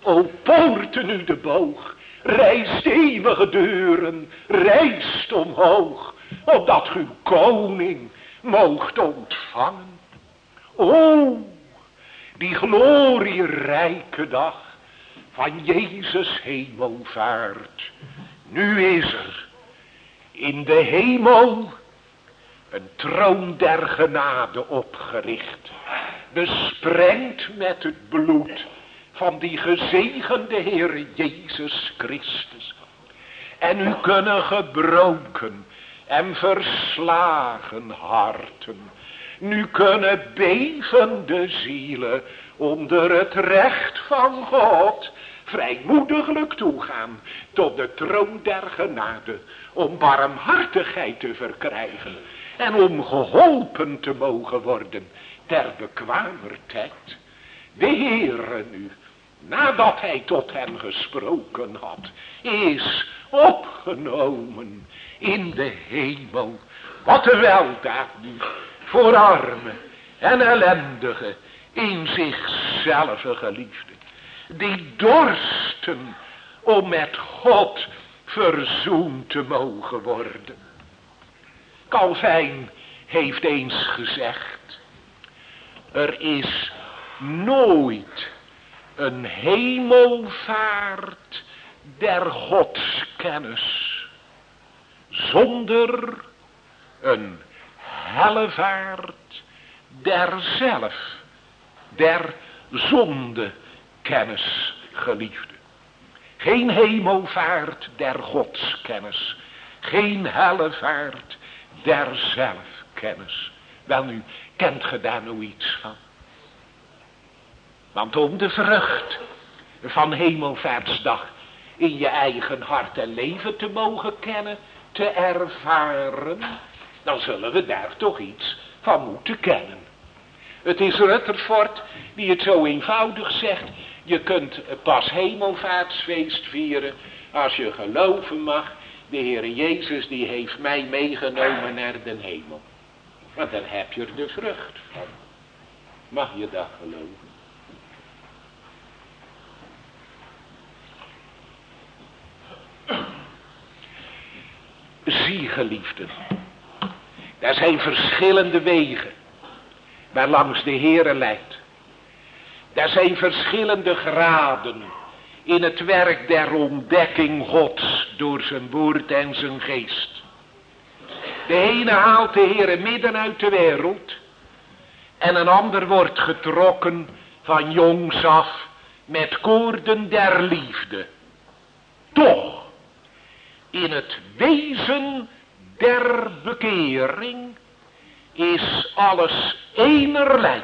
O poorten u de boog, rijst eeuwige deuren, rijst omhoog, opdat uw koning moogt ontvangen. O, die glorierijke dag van Jezus hemelvaart. Nu is er in de hemel een troon der genade opgericht, besprengd met het bloed van die gezegende Heere Jezus Christus. En u kunnen gebroken en verslagen harten, nu kunnen bevende zielen onder het recht van God vrijmoediglijk toegaan tot de troon der genade, om barmhartigheid te verkrijgen en om geholpen te mogen worden ter bekwamer tijd. De Heere nu, nadat hij tot hen gesproken had, is opgenomen in de hemel. Wat een weldaad nu voor arme en ellendige, in zichzelf geliefde, die dorsten om met God verzoend te mogen worden. Calvijn heeft eens gezegd, er is nooit een hemelvaart der godskennis zonder een hellevaart der zondekennis, geliefde. Geen hemelvaart der godskennis, geen hellevaart der zelfkennis. Welnu, kent ge daar nou iets van? Want om de vrucht van hemelvaartsdag in je eigen hart en leven te mogen kennen, te ervaren, dan zullen we daar toch iets van moeten kennen. Het is Rutherford die het zo eenvoudig zegt: je kunt pas hemelvaartsfeest vieren als je geloven mag, de Heere Jezus die heeft mij meegenomen naar de hemel. Want dan heb je er de vrucht van. Mag je dat geloven? Zie, geliefden, er zijn verschillende wegen waarlangs de Heere leidt. Er zijn verschillende graden in het werk der ontdekking Gods door zijn woord en zijn geest. De ene haalt de Heere midden uit de wereld en een ander wordt getrokken van jongs af met koorden der liefde. Toch, in het wezen der bekering is alles enerlei.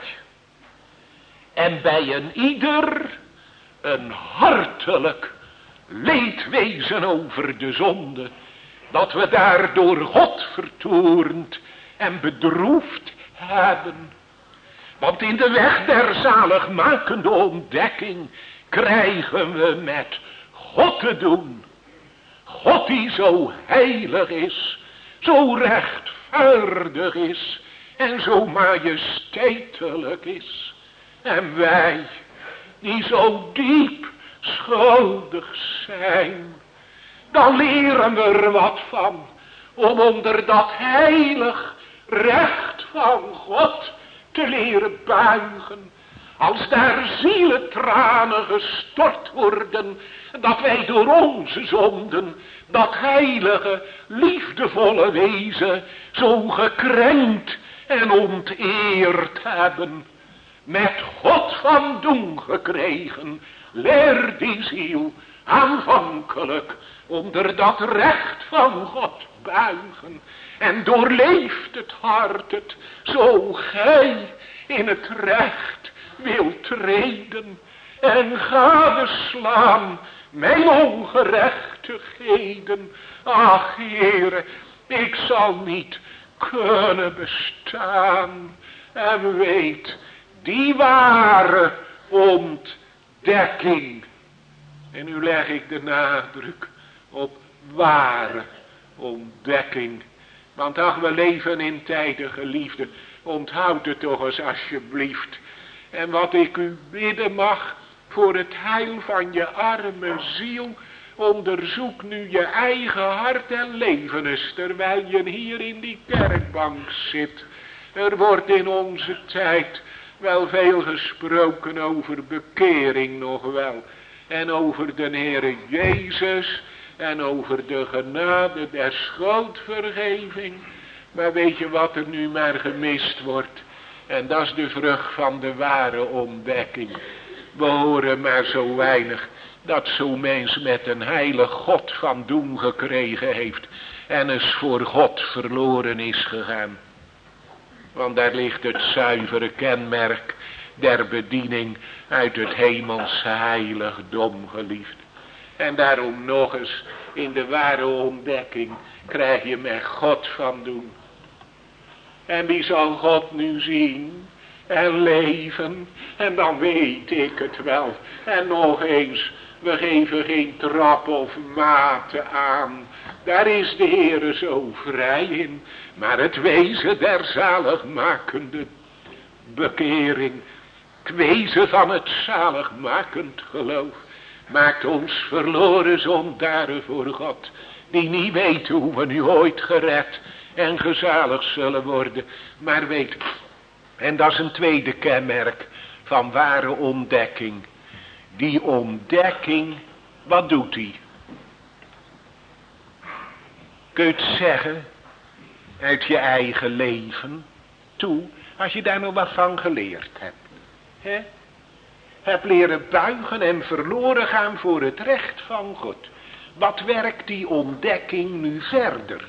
En bij een ieder een hartelijk leedwezen over de zonde, dat we daardoor God vertoornd en bedroefd hebben. Want in de weg der zaligmakende ontdekking krijgen we met God te doen. God die zo heilig is, zo rechtvaardig is en zo majesteitelijk is. En wij die zo diep schuldig zijn, dan leren we er wat van om onder dat heilig recht van God te leren buigen. Als daar zielentranen gestort worden, dat wij door onze zonden dat heilige, liefdevolle wezen zo gekrenkt en onteerd hebben. Met God van doen gekregen, leer die ziel aanvankelijk onder dat recht van God buigen. En doorleeft het hart het, zo gij in het recht wilt treden en gadeslaan mijn ongerechtigheden. Ach, Heere, ik zal niet kunnen bestaan. En weet, die ware ontdekking. En nu leg ik de nadruk op ware ontdekking. Want ach, we leven in tijden, geliefden. Onthoud het toch eens alsjeblieft. En wat ik u bidden mag, voor het heil van je arme ziel. Onderzoek nu je eigen hart en leven eens, terwijl je hier in die kerkbank zit. Er wordt in onze tijd wel veel gesproken over bekering nog wel. En over de Heere Jezus en over de genade der schuldvergeving. Maar weet je wat er nu maar gemist wordt? En dat is de vrucht van de ware ontdekking. We horen maar zo weinig dat zo'n mens met een heilig God van doen gekregen heeft. En eens voor God verloren is gegaan. Want daar ligt het zuivere kenmerk der bediening uit het hemelse heiligdom, geliefd. En daarom nog eens, in de ware ontdekking krijg je met God van doen. En wie zal God nu zien en leven, en dan weet ik het wel. En nog eens, we geven geen trap of mate aan. Daar is de Heere zo vrij in. Maar het wezen der zaligmakende bekering, het wezen van het zaligmakend geloof, maakt ons verloren zondaren voor God, die niet weten hoe we nu ooit gered en gezalig zullen worden, maar weet, en dat is een tweede kenmerk van ware ontdekking. Die ontdekking, wat doet die? Kun je het zeggen uit je eigen leven toe, als je daar nog wat van geleerd hebt. He? Heb leren buigen en verloren gaan voor het recht van God. Wat werkt die ontdekking nu verder?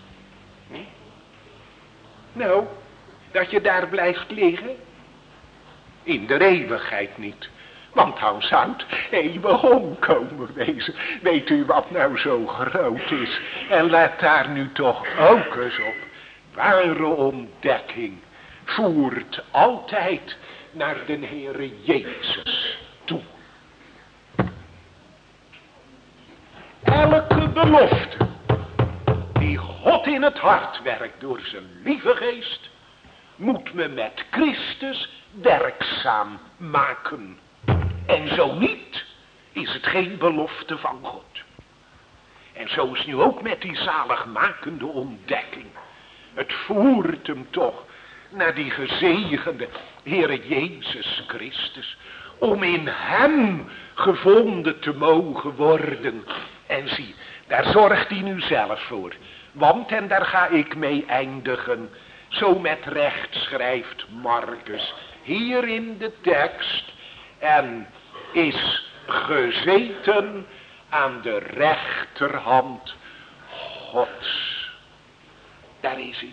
Nou, dat je daar blijft liggen? In de eeuwigheid niet. Want dan zou het eeuwig omkomen wezen. Weet u wat nou zo groot is? En let daar nu toch ook eens op. Ware ontdekking voert altijd naar de Heere Jezus toe. Elke belofte die God in het hart werkt door zijn lieve geest, moet men met Christus werkzaam maken. En zo niet, is het geen belofte van God. En zo is nu ook met die zaligmakende ontdekking. Het voert hem toch naar die gezegende Heere Jezus Christus, om in hem gevonden te mogen worden. En zie, daar zorgt hij nu zelf voor. Want, en daar ga ik mee eindigen, zo met recht schrijft Marcus hier in de tekst, en is gezeten aan de rechterhand Gods. Daar is hij.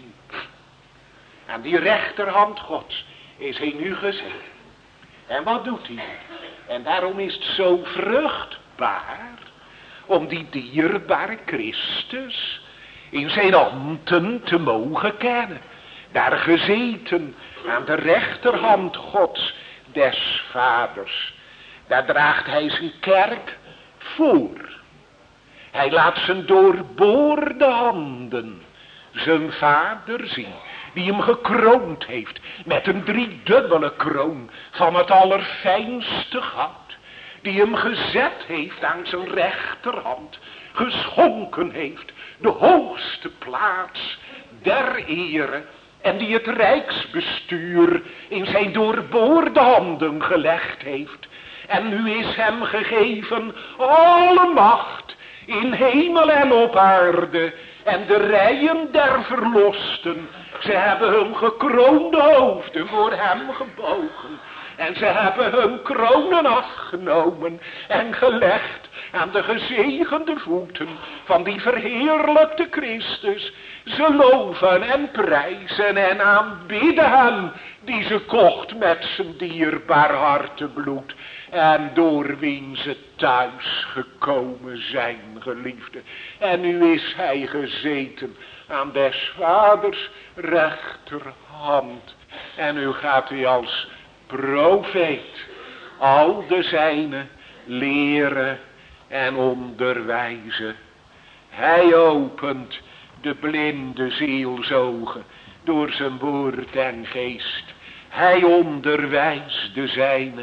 Aan die rechterhand Gods is hij nu gezeten. En wat doet hij? En daarom is het zo vruchtbaar om die dierbare Christus in zijn ambten te mogen kennen. Daar gezeten aan de rechterhand Gods des Vaders. Daar draagt hij zijn kerk voor. Hij laat zijn doorboorde handen zijn Vader zien, die hem gekroond heeft met een driedubbele kroon van het allerfijnste goud, die hem gezet heeft aan zijn rechterhand, geschonken heeft de hoogste plaats der ere, en die het rijksbestuur in zijn doorboorde handen gelegd heeft. En nu is hem gegeven alle macht in hemel en op aarde. En de rijen der verlosten, ze hebben hun gekroonde hoofden voor hem gebogen. En ze hebben hun kronen afgenomen en gelegd aan de gezegende voeten van die verheerlijkte Christus. Ze loven en prijzen en aanbidden hem die ze kocht met zijn dierbaar hartebloed. En door wien ze thuis gekomen zijn, geliefde. En nu is hij gezeten aan des Vaders rechterhand. En nu gaat hij als profeet al de zijnen leren en onderwijzen. Hij opent de blinde zielsogen door zijn woord en geest. Hij onderwijst de zijnen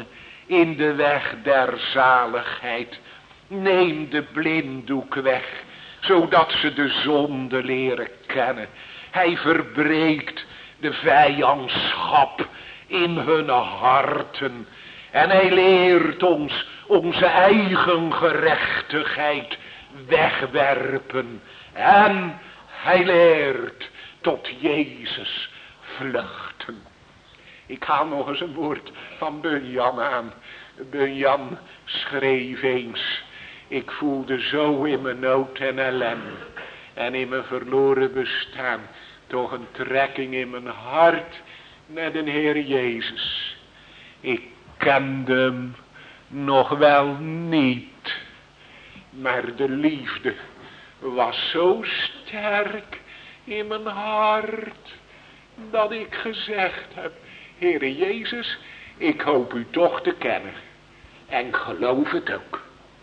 in de weg der zaligheid. Neem de blinddoek weg, zodat ze de zonde leren kennen. Hij verbreekt de vijandschap in hun harten. En hij leert ons onze eigen gerechtigheid wegwerpen. En hij leert tot Jezus vluchten. Ik haal nog eens een woord van Bunyan aan. Bunyan schreef eens: ik voelde zo in mijn nood en ellende en in mijn verloren bestaan toch een trekking in mijn hart naar de Heer Jezus. Ik kende hem nog wel niet, maar de liefde was zo sterk in mijn hart dat ik gezegd heb: Heere Jezus, ik hoop u toch te kennen. En geloof het ook.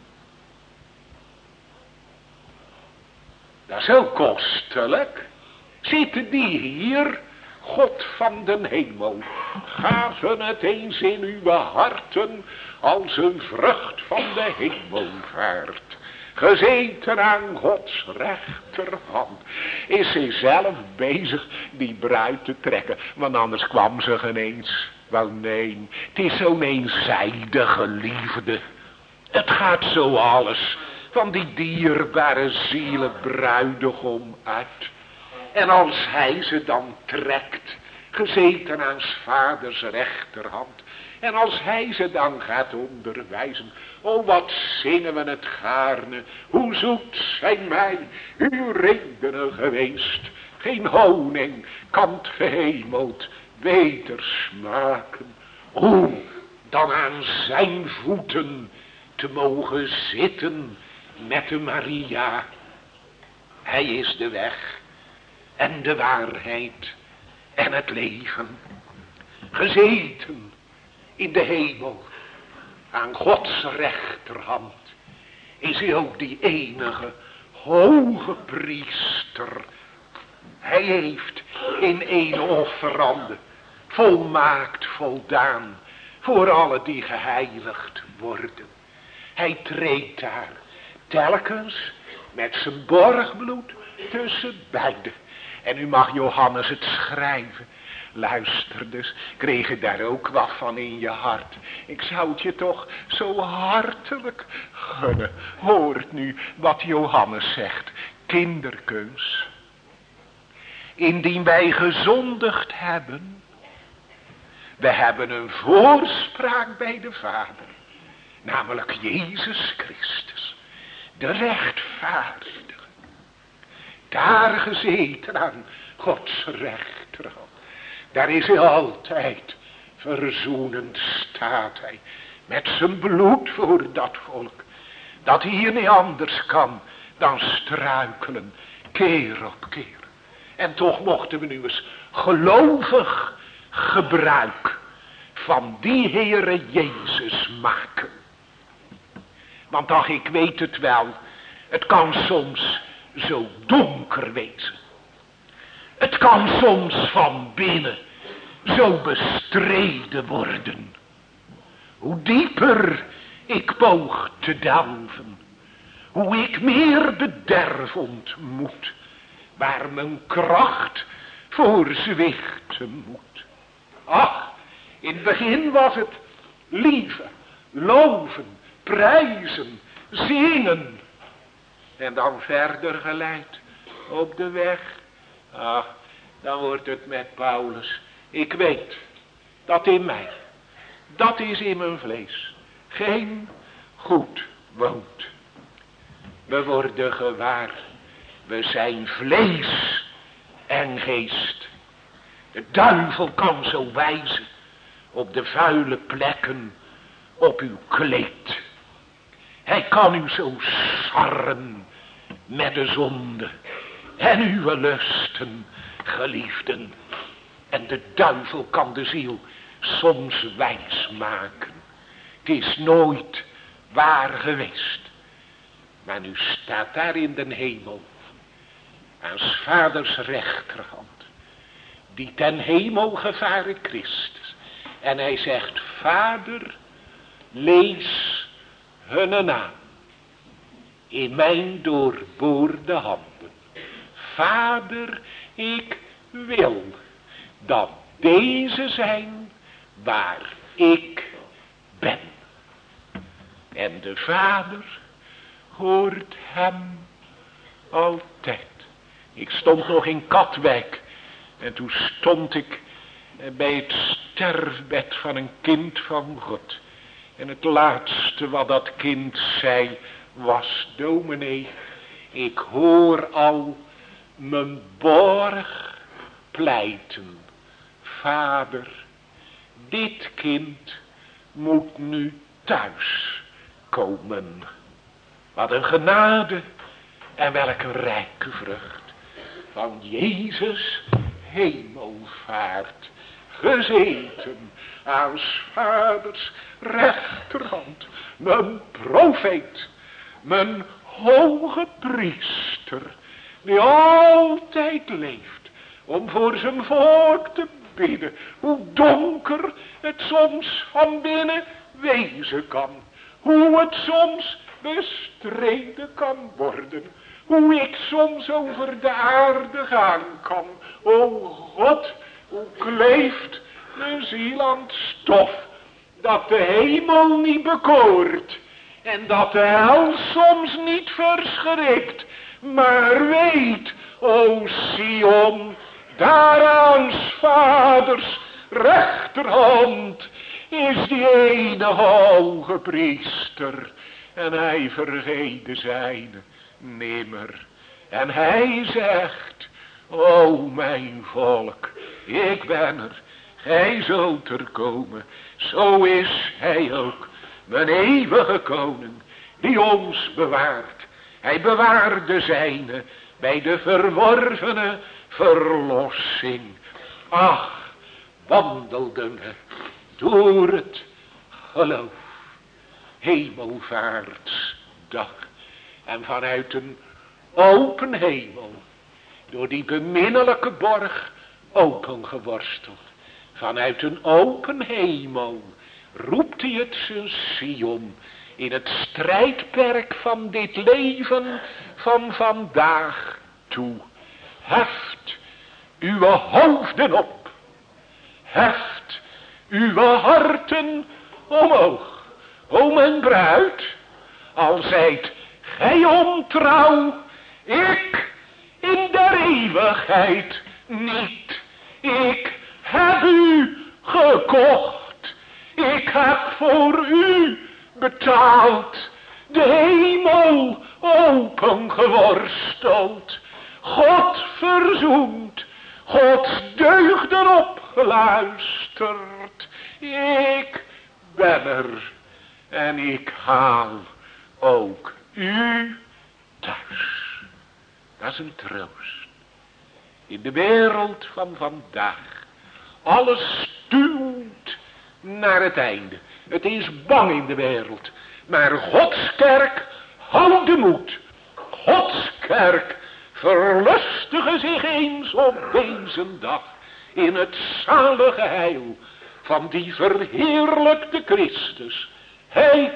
Dat is ook kostelijk. Zitten die hier, God van den hemel, gaven het eens in uw harten als een vrucht van de hemelvaart. Gezeten aan Gods rechterhand is hij zelf bezig die bruid te trekken, want anders kwam ze geen eens. Wel nee, het is zo'n eenzijdige liefde. Het gaat zo alles van die dierbare zielen bruidegom uit. En als hij ze dan trekt, gezeten aan 's vaders rechterhand, en als hij ze dan gaat onderwijzen, oh wat zingen we het gaarne, hoe zoet zijn mij uw redenen geweest. Geen honing kan het gehemeld beter smaken. O, dan aan zijn voeten te mogen zitten met de Maria. Hij is de weg en de waarheid en het leven. Gezeten in de hemel aan Gods rechterhand is hij ook die enige hoge priester. Hij heeft in één offerande volmaakt voldaan voor alle die geheiligd worden. Hij treedt daar telkens met zijn borgbloed tussen beiden. En u mag Johannes het schrijven. Luister dus, kreeg je daar ook wat van in je hart. Ik zou het je toch zo hartelijk gunnen. Hoort nu wat Johannes zegt. Kinderkeus. Indien wij gezondigd hebben, we hebben een voorspraak bij de Vader. Namelijk Jezus Christus, de rechtvaardige. Daar gezeten aan Gods rechterhand. Daar is hij altijd. Verzoenend staat hij. Met zijn bloed voor dat volk. Dat hier niet anders kan dan struikelen. Keer op keer. En toch mochten we nu eens gelovig gebruik van die Heere Jezus maken. Want ach, ik weet het wel. Het kan soms zo donker wezen. Het kan soms van binnen zo bestreden worden. Hoe dieper ik poog te delven, hoe ik meer bederf ontmoet, waar mijn kracht voor zwichten moet. Ach, in het begin was het lieve, loven, prijzen, zingen. En dan verder geleid op de weg. Ach, dan wordt het met Paulus. Ik weet dat in mij, dat is in mijn vlees, geen goed woont. We worden gewaar, we zijn vlees en geest. De duivel kan zo wijzen op de vuile plekken op uw kleed. Hij kan u zo sarren met de zonde en uw lusten, geliefden. En de duivel kan de ziel soms wijs maken. Het is nooit waar geweest. Maar nu staat daar in den hemel, aan 's vaders rechterhand, die ten hemel gevaren Christus. En hij zegt: Vader, lees hun naam in mijn doorboorde handen. Vader, ik wil dat deze zijn waar ik ben. En de Vader hoort hem altijd. Ik stond nog in Katwijk en toen stond ik bij het sterfbed van een kind van God. En het laatste wat dat kind zei was: dominee, ik hoor al mijn borg pleiten. Vader, dit kind moet nu thuis komen. Wat een genade en welke rijke vrucht van Jezus hemelvaart, gezeten aan 's vaders rechterhand, mijn profeet, mijn hoge priester, die altijd leeft om voor zijn volk te bidden, hoe donker het soms van binnen wezen kan, hoe het soms bestreden kan worden, hoe ik soms over de aarde gaan kan. O God, hoe kleeft de ziel aan het stof, dat de hemel niet bekoort en dat de hel soms niet verschrikt, maar weet, o Sion, daar aan 's vaders rechterhand is die ene hoge priester, en hij vergeet de zijne nimmer. En hij zegt: o mijn volk, ik ben er, gij zult er komen. Zo is hij ook, mijn eeuwige koning, die ons bewaart. Hij bewaart de zijne bij de verworvene verlossing. Ach, wandelden we door het geloof, hemelvaartsdag, en vanuit een open hemel, door die beminnelijke borg opengeworsteld, vanuit een open hemel roept hij het zijn Sion in het strijdperk van dit leven van vandaag toe. Heft uw hoofden op, heft uw harten omhoog, o mijn bruid, al zijt gij ontrouw, ik in der eeuwigheid niet. Ik heb u gekocht, ik heb voor u betaald, de hemel opengeworsteld, God verzoend, Gods deugden opgeluisterd. Ik ben er en ik haal ook u thuis. Dat is een troost. In de wereld van vandaag, alles stuwt naar het einde. Het is bang in de wereld, maar Gods kerk houdt de moed. Gods kerk verlustige zich eens op deze dag in het zalige heil van die verheerlijkte Christus. Hij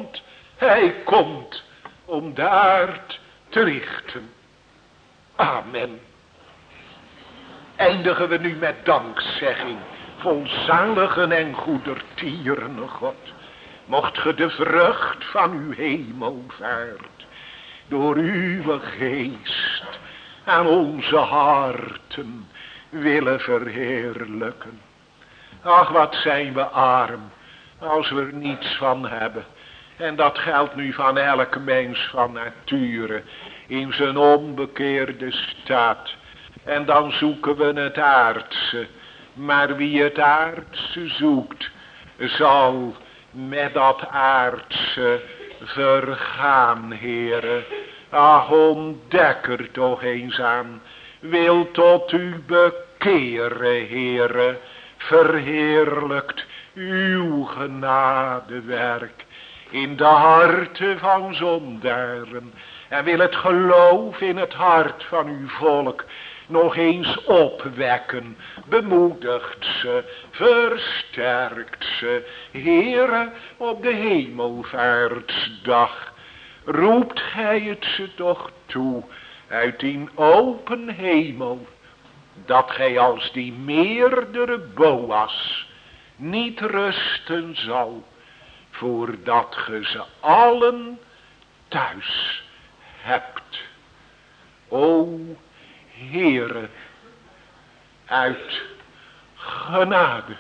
komt om daar te richten. Amen. Eindigen we nu met dankzegging, vol zaligen en goedertieren God. Mocht ge de vrucht van uw hemelvaart door uw geest aan onze harten willen verheerlijken. Ach, wat zijn we arm als we er niets van hebben. En dat geldt nu van elke mens van nature in zijn onbekeerde staat. En dan zoeken we het aardse. Maar wie het aardse zoekt, zal met dat aardse vergaan, Heere. Ach, ontdek er toch eens aan. Wil tot u bekeren, Heere. Verheerlijkt uw genadewerk in de harten van zondaren. En wil het geloof in het hart van uw volk nog eens opwekken, bemoedigt ze, versterkt ze. Heere, op de hemelvaartsdag, roept gij het ze toch toe, uit die open hemel, dat gij als die meerdere Boas niet rusten zal, voordat ge ze allen thuis hebt. O Heere, uit genade,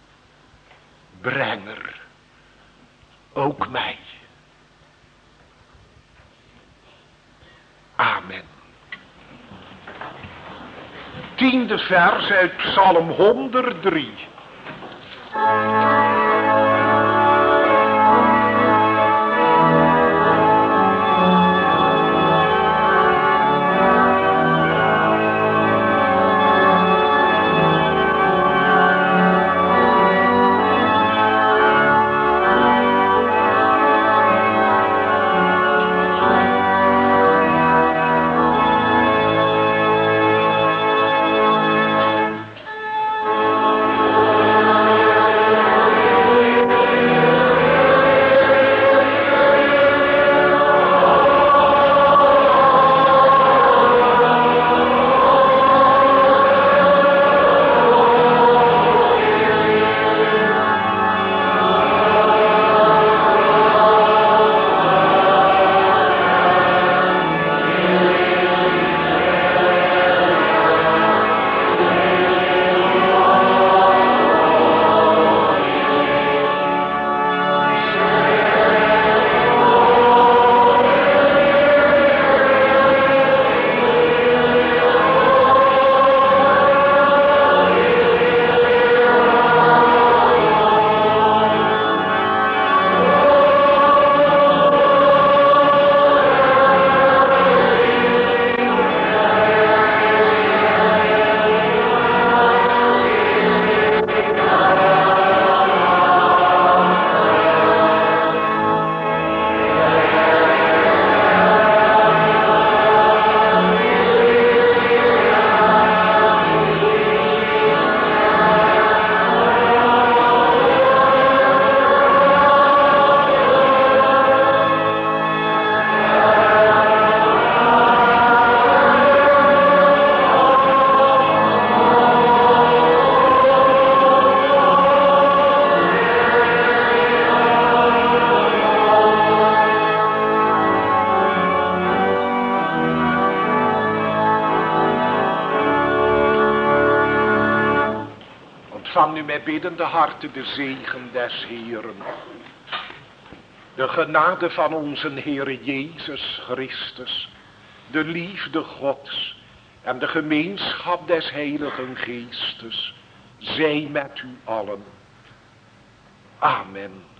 brenger ook mij. Amen. 10e vers uit Psalm 103. Ontvang nu met biddende harten de zegen des Heeren. De genade van onze Heere Jezus Christus, de liefde Gods en de gemeenschap des Heiligen Geestes, zij met u allen. Amen.